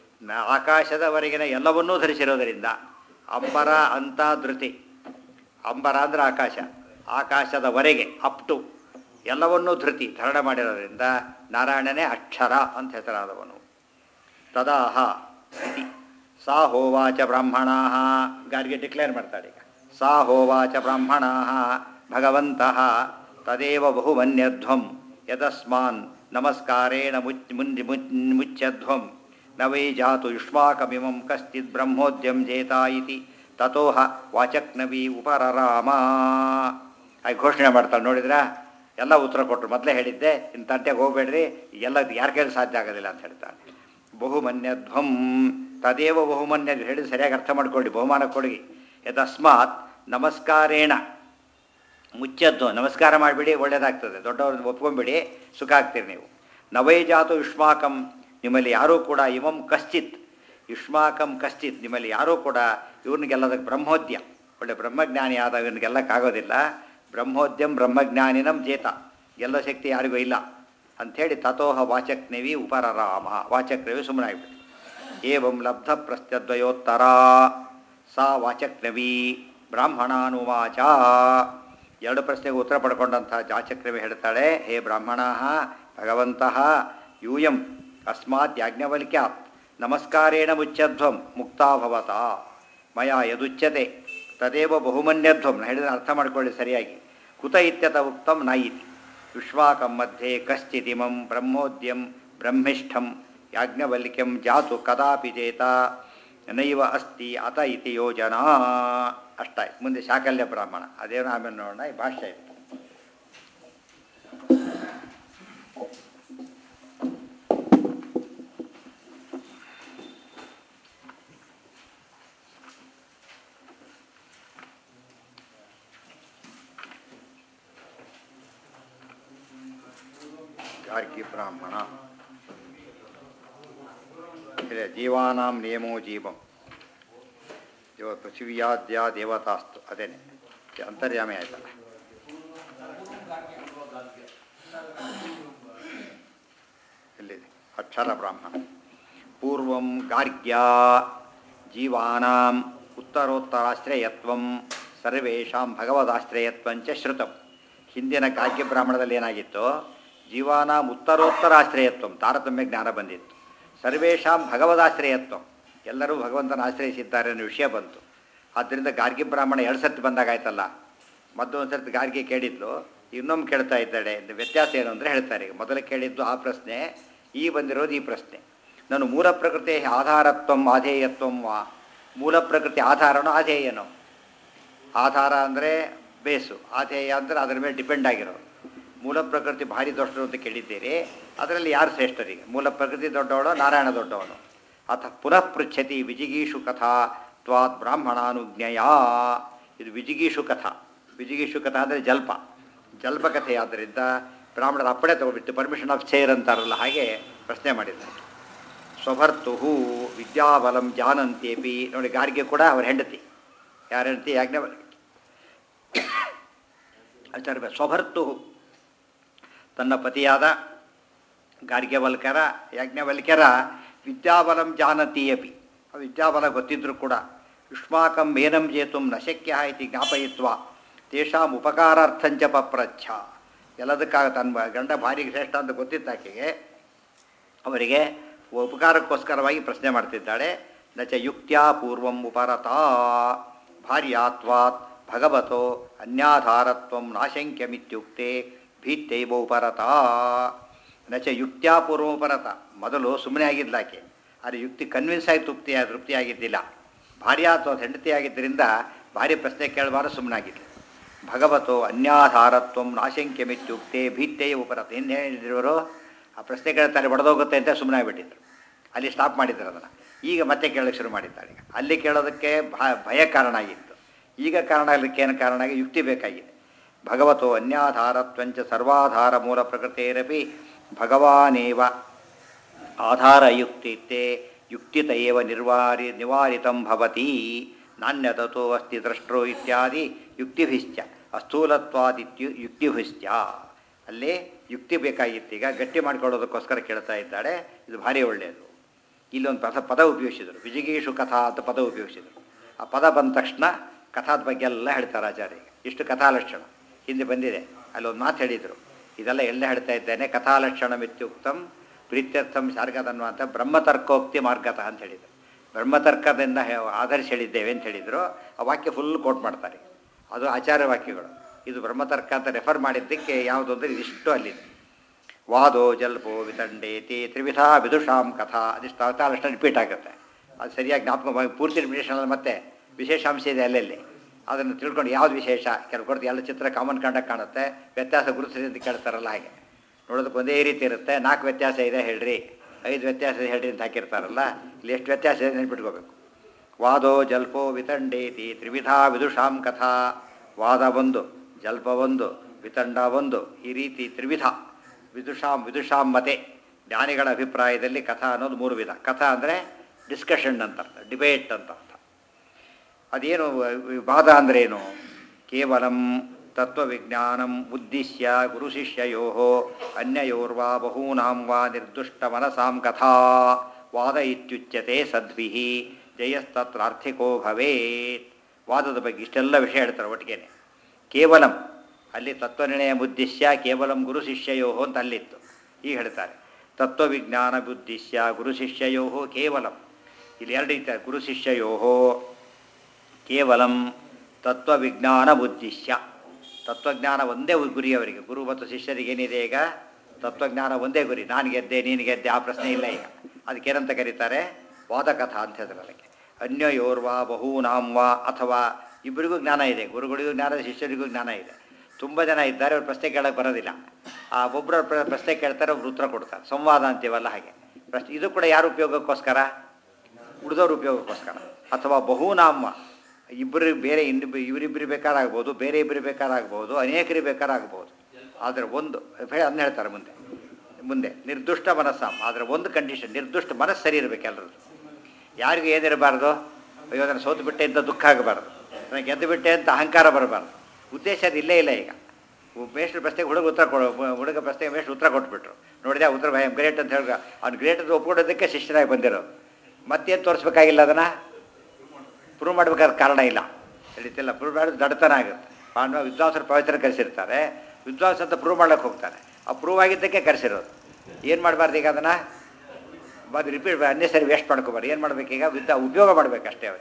ಆಕಾಶದವರೆಗಿನ ಎಲ್ಲವನ್ನೂ ಧರಿಸಿರೋದರಿಂದ ಅಂಬರ ಅಂತ ಧೃತಿ. ಅಂಬರ ಅಂದರೆ ಆಕಾಶ, ಆಕಾಶದವರೆಗೆ ಅಪ್ ಟು ಎಲ್ಲವನ್ನೂ ಧೃತಿ ಧಾರಣ ಮಾಡಿರೋದ್ರಿಂದ ನಾರಾಯಣನೇ ಅಕ್ಷರ ಅಂತ ಹೆಸರಾದವನು. ತದಾಹ ಇತಿ ಸಾ ಹೋವಾಚ ಬ್ರಾಹ್ಮಣಾಃ. ಗಾರಿಗೆ ಡಿಕ್ಲೇರ್ ಮಾಡ್ತಾಳೆ ಈಗ. ಸಾ ಹೋವಾಚ ಬ್ರಾಹ್ಮಣಾಃ ಭಗವಂತಃ ತದೇವ ಬಹುಮನ್ಯಧ್ವಂ ಯತಸ್ಮಾನ್ ನಮಸ್ಕಾರೇಣ ಮುಚ್ಯಧ್ವಂ ನ ವೈ ಜಾತು ಯುಷ್ಮಾಕಮಿಮಂ ಕಶ್ಚಿದ್ ಬ್ರಹ್ಮೋದ್ಯಂ ಜೇತ ಇತಿ ತತೋಹ ವಾಚಕ್ನವಿ ಉಪರರಾಮ. ಹಾಗೆ ಘೋಷಣೆ ಮಾಡ್ತಾಳೆ. ನೋಡಿದ್ರಾ, ಎಲ್ಲ ಉತ್ತರ ಕೊಟ್ಟರು. ಮೊದಲೇ ಹೇಳಿದ್ದೆ, ಇನ್ನು ತಂಟೆಗೆ ಹೋಗಬೇಡ್ರಿ, ಎಲ್ಲ ಯಾರ ಕೈಲಿ ಸಾಧ್ಯ ಆಗೋದಿಲ್ಲ ಅಂತ ಹೇಳ್ತಾಳೆ. ಬಹುಮನ್ಯಧ್ವಂ ತದೇವ ಬಹುಮನ್ಯ ಹೇಳಿದ ಸರಿಯಾಗಿ ಅರ್ಥ ಮಾಡ್ಕೊಳ್ಳಿ, ಬಹುಮಾನ ಕೊಡಿ. ಯತಸ್ಮಾತ್ ನಮಸ್ಕಾರೇಣ ಮುಚ್ಚದ್ದು, ನಮಸ್ಕಾರ ಮಾಡಿಬಿಡಿ, ಒಳ್ಳೆಯದಾಗ್ತದೆ. ದೊಡ್ಡವ್ರನ್ನ ಒಪ್ಕೊಂಬಿಡಿ, ಸುಖ ಆಗ್ತೀರಿ ನೀವು. ನವೈ ಜಾತು ಯುಷ್ಮಾಕಂ, ನಿಮ್ಮಲ್ಲಿ ಯಾರೂ ಕೂಡ ಇಮಂ ಕಶ್ಚಿತ್, ಯುಷ್ಮಾಕಂ ಕಶ್ಚಿತ್, ನಿಮ್ಮಲ್ಲಿ ಯಾರೂ ಕೂಡ ಇವ್ರನ್ನೆಲ್ಲದಕ್ಕೆ ಬ್ರಹ್ಮೋದ್ಯ, ಒಳ್ಳೆ ಬ್ರಹ್ಮಜ್ಞಾನಿ ಆದ ಇವ್ರನ್ನೆಲ್ಲಕ್ಕಾಗೋದಿಲ್ಲ. ಬ್ರಹ್ಮೋದ್ಯಂ ಬ್ರಹ್ಮಜ್ಞಾನಿನಂ ಜೇತ, ಎಲ್ಲ ಶಕ್ತಿ ಯಾರಿಗೂ ಇಲ್ಲ ಅಂಥೇಳಿ ತಥೋಹ ವಾಚಕ್ನವಿ ಉಪರರಾಮ. ವಾಚಕ್ನವಿ ಸುಮ್ಮನೆ ಆಗಿಬಿಟ್ಟು. ಏವಂ ಲಬ್ಧ ಪ್ರಶ್ನದ್ವಯೋತ್ತರ ಸಾ ವಾಚಕ್ನವಿ ಬ್ರಾಹ್ಮಣಾನುವಾಚ. 2 ಪ್ರಶ್ನೆಗೆ ಉತ್ತರ ಪಡ್ಕೊಂಡಂಥ ವಾಚಕ್ನವಿ ಹೇಳ್ತಾಳೆ, ಹೇ ಬ್ರಾಹ್ಮಣ ಭಗವಂತಃ ಯೂಯಂ ಅಸ್ಮಾತ್ ಯಾಜ್ಞವಲ್ಕ್ಯಾತ್ ನಮಸ್ಕಾರೇಣ ಮುಚ್ಚಧ್ವಂ ಮುಕ್ತಾಭವತ ಮಯಾ ಯದುಚ್ಯತೆ ತದೇವ ಬಹುಮನ್ಯಧ್ವಂ. ಹೇಳಿದ್ರೆ ಅರ್ಥ ಮಾಡ್ಕೊಳ್ಳಿ ಸರಿಯಾಗಿ. ಕುತ ಇತ್ಯತ ಉಕ್ತಂ ನ ಇತಿ. ಯುಷ್ಮಾಕಂ ಮಧ್ಯೆ ಕಶ್ಚಿದಿಮಂ ಬ್ರಹ್ಮೋದ್ಯಂ ಬ್ರಹ್ಮಿಷ್ಠಂ ಯಾಜ್ಞವಲ್ಕ್ಯಂ ಜಾತು ಕದಾಪಿ ಚೇತ ನೈವ ಅಸ್ತಿ ಅತ ಇತಿ ಯೋಜನಾ. ಅಷ್ಟಾಯ್ತು. ಮುಂದೆ ಶಾಕಲ್ಯ ಬ್ರಾಹ್ಮಣ, ಅದೇನೋ ಆಮೇಲೆ ನೋಡೋಣ. ಈ ಭಾಷ್ಯ ಇತ್ತು. ಗಾರ್ಗಿ ಬ್ರಾಹ್ಮಣ ಇದೆ. ಜೀವಾನಾಂ ನೇಮೋ ಜೀವಂ ಪೃಥಿವ್ಯಾದ್ಯ ದೇವತಾಸ್ತು. ಅದೇನೆ ಅಂತರ್ಯಾಮಿ ಆಯ್ತಲ್ಲ. ಎಲ್ಲಿದೆ? ಅಕ್ಷರ ಬ್ರಾಹ್ಮಣ. ಪೂರ್ವಂ ಗಾರ್ಗ್ಯ ಜೀವಾನಾಂ ಉತ್ತರೋತ್ತರಾಶ್ರಯತ್ವಂ ಸರ್ವೇಷಾಂ ಭಗವದಾಶ್ರಯತ್ವಂಚ ಶ್ರುತಂ. ಹಿಂದಿನ ಗಾರ್ಗ್ಯ ಬ್ರಾಹ್ಮಣದಲ್ಲಿ ಏನಾಗಿತ್ತು? ಜೀವಾನಾಂ ಉತ್ತರೋತ್ತರಾಶ್ರಯತ್ವ, ತಾರತಮ್ಯ ಜ್ಞಾನ ಬಂದಿತ್ತು. ಸರ್ವೇಷಾಂ ಭಗವದಾಶ್ರಯತ್ವ, ಎಲ್ಲರೂ ಭಗವಂತನ ಆಶ್ರಯಿಸಿದ್ದಾರೆ ಅನ್ನೋ ವಿಷಯ ಬಂತು. ಆದ್ದರಿಂದ ಗಾರ್ಗಿ ಬ್ರಾಹ್ಮಣ 2 ಸರ್ತಿ ಬಂದಾಗಾಯ್ತಲ್ಲ. ಒಂದು ಸರ್ತಿ ಗಾರ್ಗಿ ಕೇಳಿದ್ಲು, ಇನ್ನೊಮ್ಮೆ ಕೇಳ್ತಾ ಇದ್ದಾಳೆ. ವ್ಯತ್ಯಾಸ ಏನು ಅಂದರೆ ಹೇಳ್ತಾರೆ, ಈಗ ಮೊದಲು ಕೇಳಿದ್ದು ಆ ಪ್ರಶ್ನೆ, ಈ ಬಂದಿರೋದು ಈ ಪ್ರಶ್ನೆ. ನಾನು ಮೂಲ ಪ್ರಕೃತಿ ಆಧಾರತ್ವಂ ಆಧೇಯತ್ವಂ ವಾ, ಮೂಲ ಪ್ರಕೃತಿ ಆಧಾರನೋ ಆಧೇಯನೋ? ಆಧಾರ ಅಂದರೆ ಬೇಸು, ಆಧೇಯ ಅಂದರೆ ಅದರ ಮೇಲೆ ಡಿಪೆಂಡ್ ಆಗಿರೋದು. ಮೂಲ ಪ್ರಕೃತಿ ಭಾರಿ ದೊಡ್ಡದು ಅಂತ ಕೇಳಿದ್ದೀರಿ, ಅದರಲ್ಲಿ ಯಾರು ಶ್ರೇಷ್ಠರಿಗೆ? ಮೂಲ ಪ್ರಕೃತಿ ದೊಡ್ಡವಳು, ನಾರಾಯಣ ದೊಡ್ಡವನು? ಅಥ ಪುನಃ ಪೃಚ್ಛತಿ ವಿಜಿಗೀಷು ಕಥಾ ತ್ವಾತ್ ಬ್ರಾಹ್ಮಣಾನುಜ್ಞೆಯ. ಇದು ವಿಜಿಗೀಷು ಕಥಾ. ವಿಜಿಗೀಷು ಕಥಾ ಅಂದರೆ ಜಲ್ಪಕಥೆ. ಆದ್ದರಿಂದ ಬ್ರಾಹ್ಮಣರ ಅಪ್ಪಣೆ ತಗೊಬಿಟ್ಟು ಪರ್ಮಿಷನ್ ಆಫ್ ಚೇರ್ ಅಂತಾರಲ್ಲ, ಹಾಗೆ ಪ್ರಶ್ನೆ ಮಾಡಿದ್ದಾರೆ. ಸ್ವಭರ್ತು ವಿದ್ಯಾಬಲಂ ಜಾನಂತೇಪಿ. ನೋಡಿ, ಗಾರ್ಗೆ ಕೂಡ ಅವ್ರ ಹೆಂಡತಿ. ಯಾರ ಹೆಂಡತಿ? ಯಾಜ್ಞವಲ್ಕ್ಯ. ಆಚಾರ್ಯ ಸ್ವಭರ್ತು, ತನ್ನ ಪತಿಯಾದ ಯಾಜ್ಞವಲ್ಕ್ಯರ ವಿದ್ಯಾಬಲಂ ಜಾನತೀಯಪಿ, ವಿದ್ಯಾಬಲ ಗೊತ್ತಿದ್ದರೂ ಕೂಡ ಯುಷ್ಮಾಕಂ ಮೇನಂ ಜೇತು ನ ಶಕ್ಯ ಇತಿ ಜ್ಞಾಪಯಿತ್ವ ತೇಷಾಂ ಉಪಕಾರಾರ್ಥಂಚ ಪಪ್ರಚ್ಛ. ಎಲ್ಲದಕ್ಕಾಗ ತನ್ನ ಗಂಡ ಭಾರಿ ಶ್ರೇಷ್ಠ ಅಂತ ಗೊತ್ತಿದ್ದಾಕೆಗೆ ಅವರಿಗೆ ಉಪಕಾರಕ್ಕೋಸ್ಕರವಾಗಿ ಪ್ರಶ್ನೆ ಮಾಡ್ತಿದ್ದಾಳೆ. ನಚ ಯುಕ್ತ್ಯಾ ಪೂರ್ವಂ ಉಪರತಾ ಭಾರ್ಯಾತ್ವಾತ್ ಭಗವತೋ ಅನ್ಯಾಧಾರತ್ವಂ ನಾಶಂಕ್ಯಮಿತ್ಯುಕ್ತೆ ಭೀತ್ಯೈವ ಉಪರತಾ. ನಚ ಯುಕ್ತ್ಯಾ ಪೂರ್ವಂ ಉಪರತ, ಮೊದಲು ಸುಮ್ಮನೆ ಆಗಿದ್ಲಾಕೆ, ಆದರೆ ಯುಕ್ತಿ ಕನ್ವಿನ್ಸ್ ಆಗಿ ತೃಪ್ತಿಯಾಗಿದ್ದಿಲ್ಲ. ಭಾರ್ಯಾತ್ವ ಹೆಂಡತಿಯಾಗಿದ್ದರಿಂದ ಭಾರಿ ಪ್ರಶ್ನೆ ಕೇಳಬಾರದು, ಸುಮ್ಮನಾಗಿದ್ಲು. ಭಗವತೋ ಅನ್ಯಾಧಾರತ್ವಂ ನಾಶಂಕ್ಯಮಿತ್ಯುಕ್ತೆ ಭೀತ್ಯೈವ ಉಪರತ. ಏನು ಹೇಳಿದ್ರು? ಆ ಪ್ರಶ್ನೆ ಕೇಳ್ತಾರೆ ಬಡದೋಗುತ್ತೆ ಅಂತ ಸುಮ್ಮನೆ ಆಗಿಬಿಟ್ಟಿದ್ರು. ಅಲ್ಲಿ ಸ್ಟಾಪ್ ಮಾಡಿದ್ರು ಅದನ್ನು. ಈಗ ಮತ್ತೆ ಕೇಳೋಕ್ಕೆ ಶುರು ಮಾಡಿದ್ದಾಳೆ. ಅಲ್ಲಿ ಕೇಳೋದಕ್ಕೆ ಭಯ ಕಾರಣ ಆಗಿತ್ತು. ಈಗ ಕಾರಣ ಆಗಲಿಕ್ಕೆ ಏನು ಕಾರಣ ಆಗಿ? ಯುಕ್ತಿ ಬೇಕಾಗಿದೆ. ಭಗವತೋ ಅನ್ಯಾಧಾರತ್ವಂಚ ಸರ್ವಾಧಾರ ಮೂಲ ಪ್ರಕೃತಿರಪಿ ಭಗವಾನೇವ ಆಧಾರಯುಕ್ತಿತೆ ಯುಕ್ತಿತಯೇವ ನಿವಾರಿತಂ ಭವತಿ ನಾಣ್ಯತೋ ಅಸ್ತಿ ದ್ರಷ್ಟೋ ಇತ್ಯಾದಿ ಯುಕ್ತಿಭಿಶ್ಚ ಅಸ್ಥೂಲತ್ವಾದಿತ್ಯು ಯುಕ್ತಿಭಿಶ್ಚ. ಅಲ್ಲೇ ಯುಕ್ತಿ ಬೇಕಾಗಿತ್ತು. ಈಗ ಗಟ್ಟಿ ಮಾಡಿಕೊಳ್ಳೋದಕ್ಕೋಸ್ಕರ ಕೇಳ್ತಾ ಇದ್ದಾಳೆ. ಇದು ಭಾರಿ ಒಳ್ಳೆಯದು. ಇಲ್ಲೊಂದು ಪದ ಉಪಯೋಗಿಸಿದರು, ವಿಜಿಗೀಷು ಕಥಾ ಅಂತ ಪದ ಉಪಯೋಗಿಸಿದರು. ಆ ಪದ ಬಂದ ತಕ್ಷಣ ಕಥಾದ ಬಗ್ಗೆ ಎಲ್ಲ ಹೇಳ್ತಾರೆ ಆಚಾರ್ಯ. ಇಷ್ಟು ಕಥಾಲಕ್ಷಣ ಹಿಂದೆ ಬಂದಿದೆ. ಅಲ್ಲೊಂದು ಮಾತು ಹೇಳಿದರು, ಇದೆಲ್ಲ ಎಲ್ಲ ಹೇಳ್ತಾ ಇದ್ದೇನೆ. ಕಥಾಲಕ್ಷಣಮಿತ್ಯುಕ್ತಂ ಪ್ರೀತ್ಯರ್ಥಂ ಶಾರ್ಗತನ್ವ ಅಂತ ಬ್ರಹ್ಮತರ್ಕೋಕ್ತಿ ಮಾರ್ಗತಃ ಅಂತ ಹೇಳಿದರು. ಬ್ರಹ್ಮತರ್ಕದಿಂದ ಆಧರಿಸಿ ಹೇಳಿದ್ದೇವೆ ಅಂತ ಹೇಳಿದರು. ಆ ವಾಕ್ಯ ಫುಲ್ ಕೋಟ್ ಮಾಡ್ತಾರೆ. ಅದು ಆಚಾರ್ಯ ವಾಕ್ಯಗಳು. ಇದು ಬ್ರಹ್ಮತರ್ಕ ಅಂತ ರೆಫರ್ ಮಾಡಿದ್ದಕ್ಕೆ ಯಾವುದು ಅಂದರೆ ಇದಿಷ್ಟು ಅಲ್ಲಿದೆ. ವಾದೋ ಜಲ್ಪೋ ವಿತಂಡೇತಿ ತ್ರಿವಿಧಾ ವಿದುಷಾಂ ಕಥಾ. ಅದಿಷ್ಟು ಕಥಾಲಕ್ಷಣ ರಿಪೀಟ್ ಆಗುತ್ತೆ. ಅದು ಸರಿಯಾಗಿ ಜ್ಞಾಪಕ, ಪೂರ್ತಿ ರಿಪಿಟೇಷನಲ್ಲಿ ಮತ್ತೆ ವಿಶೇಷಾಂಶ ಇದೆ ಅಲ್ಲಲ್ಲಿ. ಅದನ್ನು ತಿಳ್ಕೊಂಡು ಯಾವ್ದು ವಿಶೇಷ, ಕೆಲವು ಕೊಡ್ತು ಎಲ್ಲ ಚಿತ್ರ ಕಾಮನ್ ಕಂಡಕ್ಕೆ ಕಾಣುತ್ತೆ, ವ್ಯತ್ಯಾಸ ಗುರುತಿಸಿ ಅಂತ ಕೇಳ್ತಾರಲ್ಲ, ಹಾಗೆ ನೋಡೋದಕ್ಕೆ ಒಂದೇ ರೀತಿ ಇರುತ್ತೆ. 4 ವ್ಯತ್ಯಾಸ ಇದೆ ಹೇಳ್ರಿ, 5 ವ್ಯತ್ಯಾಸ ಇದೆ ಹೇಳ್ರಿ ಅಂತ ಹಾಕಿರ್ತಾರಲ್ಲ, ಇಲ್ಲಿ ಎಷ್ಟು ವ್ಯತ್ಯಾಸ ಇದೆ ನೆನ್ಪಿಟ್ಕೋಬೇಕು. ವಾದೋ ಜಲ್ಪೋ ವಿತಂಡೇತಿ ತ್ರಿವಿಧಾ ವಿದುಷಾಂ ಕಥಾ. ವಾದ ಒಂದು, ಜಲ್ಪ ಒಂದು, ವಿತಂಡ ಒಂದು, ಈ ರೀತಿ ತ್ರಿವಿಧ. ವಿದುಷಾಂ ಮತೆ, ಜ್ಞಾನಿಗಳ ಅಭಿಪ್ರಾಯದಲ್ಲಿ ಕಥಾ ಅನ್ನೋದು 3 ವಿಧ. ಕಥಾ ಅಂದರೆ ಡಿಸ್ಕಷನ್ ಅಂತ ಅರ್ಥ, ಡಿಬೇಟ್ ಅಂತ ಅರ್ಥ. ಅದೇನು ವಾದ ಅಂದ್ರೇನು? ಕೇವಲಂ ತತ್ವವಿಜ್ಞಾನಂ ಉದ್ದೇಶ್ಯ ಗುರು ಶಿಷ್ಯಯೋ ಅನ್ಯಯೋರ್ವಾ ಬಹೂನಾಂ ವಾ ನಿರ್ದುಷ್ಟ ಮನಸಾಂ ಕಥಾ ವಾದ ಇತ್ಯುಚ್ಯತೆ ಸದ್ಭಿಃ ಜಯಸ್ತತ್ರಾರ್ಥಿಕೋ ಭವೇತ್. ವಾದದ ಬಗ್ಗೆ ಇಷ್ಟೆಲ್ಲ ವಿಷಯ ಹೇಳ್ತಾರೆ ಒಟ್ಟಿಗೆನೆ. ಕೇವಲಂ ಅಲ್ಲಿ ತತ್ವನಿರ್ಣಯ ಉದ್ದೇಶ್ಯ ಕೇವಲಂ ಗುರು ಶಿಷ್ಯಯೋ ಅಂತ ಅಲ್ಲಿತ್ತು. ಈಗ ಹೇಳ್ತಾರೆ ತತ್ವವಿಜ್ಞಾನ ಉದ್ದೇಶ್ಯ ಗುರು ಶಿಷ್ಯಯೋ ಕೇವಲಂ. ಇಲ್ಲಿ 2 ರೀತಿ, ಗುರು ಶಿಷ್ಯಯೋ ಕೇವಲಂ ತತ್ವವಿಜ್ಞಾನ ಉದ್ದೇಶ್ಯ. ತತ್ವಜ್ಞಾನ ಒಂದೇ ಗುರಿ ಅವರಿಗೆ. ಗುರು ಮತ್ತು ಶಿಷ್ಯರಿಗೆ ಏನಿದೆ ಈಗ? ತತ್ವಜ್ಞಾನ ಒಂದೇ ಗುರಿ. ನಾನು ಗೆದ್ದೆ ನೀನು ಗೆದ್ದೆ ಆ ಪ್ರಶ್ನೆ ಇಲ್ಲ ಈಗ. ಅದಕ್ಕೇನಂತ ಕರೀತಾರೆ? ವಾದಕಥಾ ಅಂತ ಹೇಳಿದ್ರೆ. ಅದಕ್ಕೆ ಅನ್ಯಯೋರ್ವಾ ಬಹೂನಾಂ ವಾ, ಅಥವಾ ಇಬ್ಬರಿಗೂ ಜ್ಞಾನ ಇದೆ, ಗುರುಗಳಿಗೂ ಜ್ಞಾನ ಇದೆ, ಶಿಷ್ಯರಿಗೂ ಜ್ಞಾನ ಇದೆ. ತುಂಬ ಜನ ಇದ್ದಾರೆ, ಅವ್ರು ಪ್ರಶ್ನೆ ಕೇಳೋಕ್ಕೆ ಬರೋದಿಲ್ಲ. ಆ ಒಬ್ಬರು ಪ್ರಶ್ನೆ ಕೇಳ್ತಾರೆ, ಒಬ್ರು ಉತ್ತರ ಕೊಡ್ತಾರೆ. ಸಂವಾದ ಅಂತೀವಲ್ಲ ಹಾಗೆ ಪ್ರಶ್ನೆ. ಇದು ಕೂಡ ಯಾರು ಉಪಯೋಗಕ್ಕೋಸ್ಕರ? ಉಳಿದವ್ರ ಉಪಯೋಗಕ್ಕೋಸ್ಕರ. ಅಥವಾ ಬಹೂನಾಮ, ಇಬ್ಬರಿಗೆ ಬೇರೆ ಇವರಿಬ್ಬರು ಬೇಕಾರಾಗ್ಬೋದು, ಬೇರೆ ಇಬ್ಬರು ಬೇಕಾರಾಗ್ಬೋದು, ಅನೇಕರಿಗೆ ಬೇಕಾರಾಗ್ಬೋದು. ಆದರೆ ಒಂದು ಅದನ್ನ ಹೇಳ್ತಾರೆ ಮುಂದೆ ನಿರ್ದುಷ್ಟ ಮನಸ್ಸಾಂ. ಆದರೆ ಒಂದು ಕಂಡೀಷನ್, ನಿರ್ದುಷ್ಟ ಮನಸ್ಸು ಸರಿ ಇರಬೇಕು ಎಲ್ಲರದ್ದು. ಯಾರಿಗೂ ಏನಿರಬಾರ್ದು, ಅಯ್ಯೋ ನಾನು ಸೋತು ಬಿಟ್ಟೆ ಅಂತ ದುಃಖ ಆಗಬಾರ್ದು, ನನಗೆ ಗೆದ್ದು ಬಿಟ್ಟೆ ಅಂತ ಅಹಂಕಾರ ಬರಬಾರ್ದು. ಉದ್ದೇಶ ಅದು ಇಲ್ಲೇ ಇಲ್ಲ. ಈಗ ಮೇಷ್ಟ್ರ ಪ್ರಶ್ನೆಗೆ ಹುಡುಗ ಪ್ರಶ್ನೆಗೆ ಮೇಷ್ಟ್ರು ಉತ್ತರ ಕೊಟ್ಬಿಟ್ರು. ನೋಡಿದೆ ಉತ್ತರ ಭಯ ಗ್ರೇಟ್ ಅಂತ ಹೇಳಿದ್ರೆ ಅವ್ನು ಗ್ರೇಟ್ ಅಂತ ಒಪ್ಕೊಡೋದಕ್ಕೆ ಶಿಷ್ಯನಾಗಿ ಬಂದಿರೋ. ಮತ್ತೇನು ತೋರಿಸ್ಬೇಕಾಗಿಲ್ಲ, ಅದನ್ನು ಪ್ರೂವ್ ಮಾಡಬೇಕಾದ ಕಾರಣ ಇಲ್ಲ. ತಿಳಿತಿಲ್ಲ, ಪ್ರೂವ್ ಮಾಡೋದು ದಡ್ತನ ಆಗುತ್ತೆ. ವಿದ್ವಾಂಸರು ಪವಿತ್ರ ಕರೆಸಿರ್ತಾರೆ, ವಿದ್ವಾಂಸ ಅಂತ ಪ್ರೂವ್ ಮಾಡ್ಲಿಕ್ಕೆ ಹೋಗ್ತಾರೆ. ಆ ಪ್ರೂವ್ ಆಗಿದ್ದಕ್ಕೆ ಕರೆಸಿರೋದು. ಏನು ಮಾಡಬಾರ್ದು ಈಗ? ಅದನ್ನು ರಿಪೀಟ್ ಅನ್ನೆಸರಿ ವೇಸ್ಟ್ ಮಾಡ್ಕೋಬಾರ್ದು. ಏನು ಮಾಡಬೇಕೀಗ? ಉಪಯೋಗ ಮಾಡಬೇಕಷ್ಟೇ. ಅವರಿಗೆ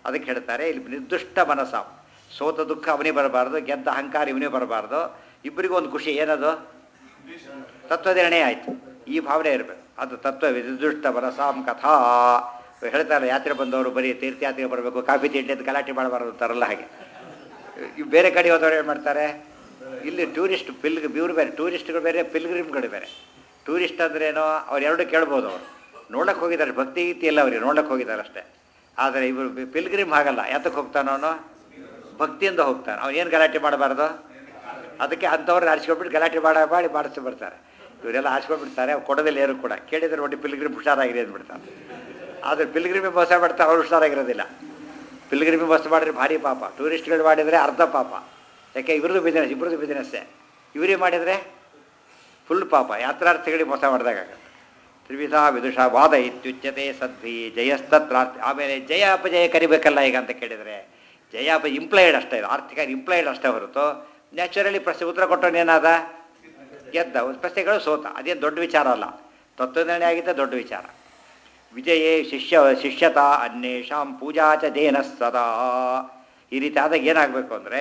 ಅದಕ್ಕೆ ಹೇಳ್ತಾರೆ ಇಲ್ಲಿ ನಿರ್ದುಷ್ಟ ಮನಸ್ಸ, ಸೋತ ದುಃಖ ಅವನಿಗೆ ಬರಬಾರ್ದು, ಗೆದ್ದ ಅಹಂಕಾರ ಇವನಿಗೆ ಬರಬಾರ್ದು, ಇಬ್ಬರಿಗೂ ಒಂದು ಖುಷಿ ಏನದು ತತ್ವನಿರ್ಣಯ ಆಯಿತು. ಈ ಭಾವನೆ ಇರಬೇಕು, ಅದು ತತ್ವ ನಿರ್ದುಷ್ಟ ಮನಸಾಂ ಕಥಾ. ಹೇಳ್ತಾರೆ ಯಾತ್ರೆ ಬಂದವರು ಬರೀ ತೀರ್ಥಯಾತ್ರೆಗೆ ಬರಬೇಕು, ಕಾಫಿ ತಿಂಡಿ ಅಂತ ಗಲಾಟೆ ಮಾಡಬಾರ್ದು ಅಂತಾರಲ್ಲ, ಹಾಗೆ ಇವು ಬೇರೆ ಕಡೆ ಹೋದವ್ರು ಏನು ಮಾಡ್ತಾರೆ, ಇಲ್ಲಿ ಟೂರಿಸ್ಟ್ ಇವ್ರು ಬೇರೆ, ಟೂರಿಸ್ಟ್ಗಳು ಬೇರೆ, ಪಿಲ್ಗ್ರಿಮ್ಗಳು ಬೇರೆ. ಟೂರಿಸ್ಟ್ ಅಂದ್ರೇನೋ ಅವ್ರು ಎರಡು ಕೇಳ್ಬೋದು, ಅವರು ನೋಡಕ್ಕೆ ಹೋಗಿದ್ದಾರೆ, ಭಕ್ತಿ ಗೀತಿ ಎಲ್ಲ ಅವ್ರಿಗೆ ನೋಡಕ್ಕೆ ಹೋಗಿದ್ದಾರೆ ಅಷ್ಟೇ. ಆದರೆ ಇವರು ಪಿಲ್ಗ್ರಿಮ್ ಹಾಗಲ್ಲ, ಯಾತಕ್ಕೆ ಹೋಗ್ತಾನೋ ಅವನು ಭಕ್ತಿಯಿಂದ ಹೋಗ್ತಾನೆ, ಅವ್ನು ಏನು ಗಲಾಟೆ ಮಾಡಬಾರ್ದು. ಅದಕ್ಕೆ ಅಂಥವ್ರನ್ನ ಆರಿಸ್ಕೊಬಿಟ್ಟು ಗಲಾಟೆ ಮಾಡಿ ಮಾಡಿಸಿ ಬರ್ತಾರೆ. ಇವರೆಲ್ಲ ಆರಿಸ್ಕೊಂಡ್ಬಿಡ್ತಾರೆ, ಕೊಡೋದಿಲ್ಲ ಯಾರು ಕೂಡ. ಕೇಳಿದ್ರೆ ನೋಡಿ ಪಿಲ್ಗ್ರಿಮ್ ಹುಷಾರಾಗಿದೆ ಅಂದ್ಬಿಡ್ತಾರೆ. ಆದರೆ ಪಿಲ್ಗ್ರಿಮಿ ಮೋಸ ಮಾಡ್ತಾರೆ, ಅವ್ರು ಹುಷಾರಾಗಿರೋದಿಲ್ಲ. ಪಿಲ್ಗ್ರಿಮಿ ಮೋಸ ಮಾಡಿದ್ರೆ ಭಾರಿ ಪಾಪ, ಟೂರಿಸ್ಟ್ಗಳು ಮಾಡಿದರೆ ಅರ್ಧ ಪಾಪ. ಯಾಕೆ ಇವ್ರದ್ದು ಬಿಸ್ನೆಸ್, ಇಬ್ಬರದ್ದು ಬಿಸ್ನೆಸ್ಸೇ. ಇವರೇ ಮಾಡಿದರೆ ಫುಲ್ ಪಾಪ, ಯಾತ್ರಾರ್ಥಿಗಳಿಗೆ ಮೋಸ ಮಾಡಿದಾಗತ್ತೆ. ತ್ರಿವಿಧ ವಿದುಷ ವಾದ ಇತ್ಯುಚ್ಯತೆ ಸದ್ಭಿ ಜಯಸ್ತತ್ರಾರ್ಥ. ಆಮೇಲೆ ಜಯ ಅಪಜಯ ಕರಿಬೇಕಲ್ಲ ಈಗ ಅಂತ ಕೇಳಿದರೆ, ಜಯ ಅಪ ಇಂಪ್ಲಾಯ್ಡ್ ಅಷ್ಟೇ, ಇದು ಆರ್ಥಿಕ ಇಂಪ್ಲಾಯ್ಡ್ ಅಷ್ಟೇ ಹೊರತು ನ್ಯಾಚುರಲಿ ಪ್ರಶ್ನೆ ಉತ್ತರ ಕೊಟ್ಟವನೇನಾದ ಗೆದ್ದ, ಪ್ರಶ್ನೆಗಳು ಸೋತ, ಅದೇನು ದೊಡ್ಡ ವಿಚಾರ ಅಲ್ಲ. ತತ್ವನಿರ್ಣಯ ಆಗಿದ್ದ ದೊಡ್ಡ ವಿಚಾರ. ವಿಜಯೇ ಶಿಷ್ಯತಾ ಅನ್ಯೇಷಾಂ ಪೂಜಾ ಚ ಜೇನ ಸದಾ. ಈ ರೀತಿ ಆದಾಗ ಏನಾಗಬೇಕು ಅಂದರೆ,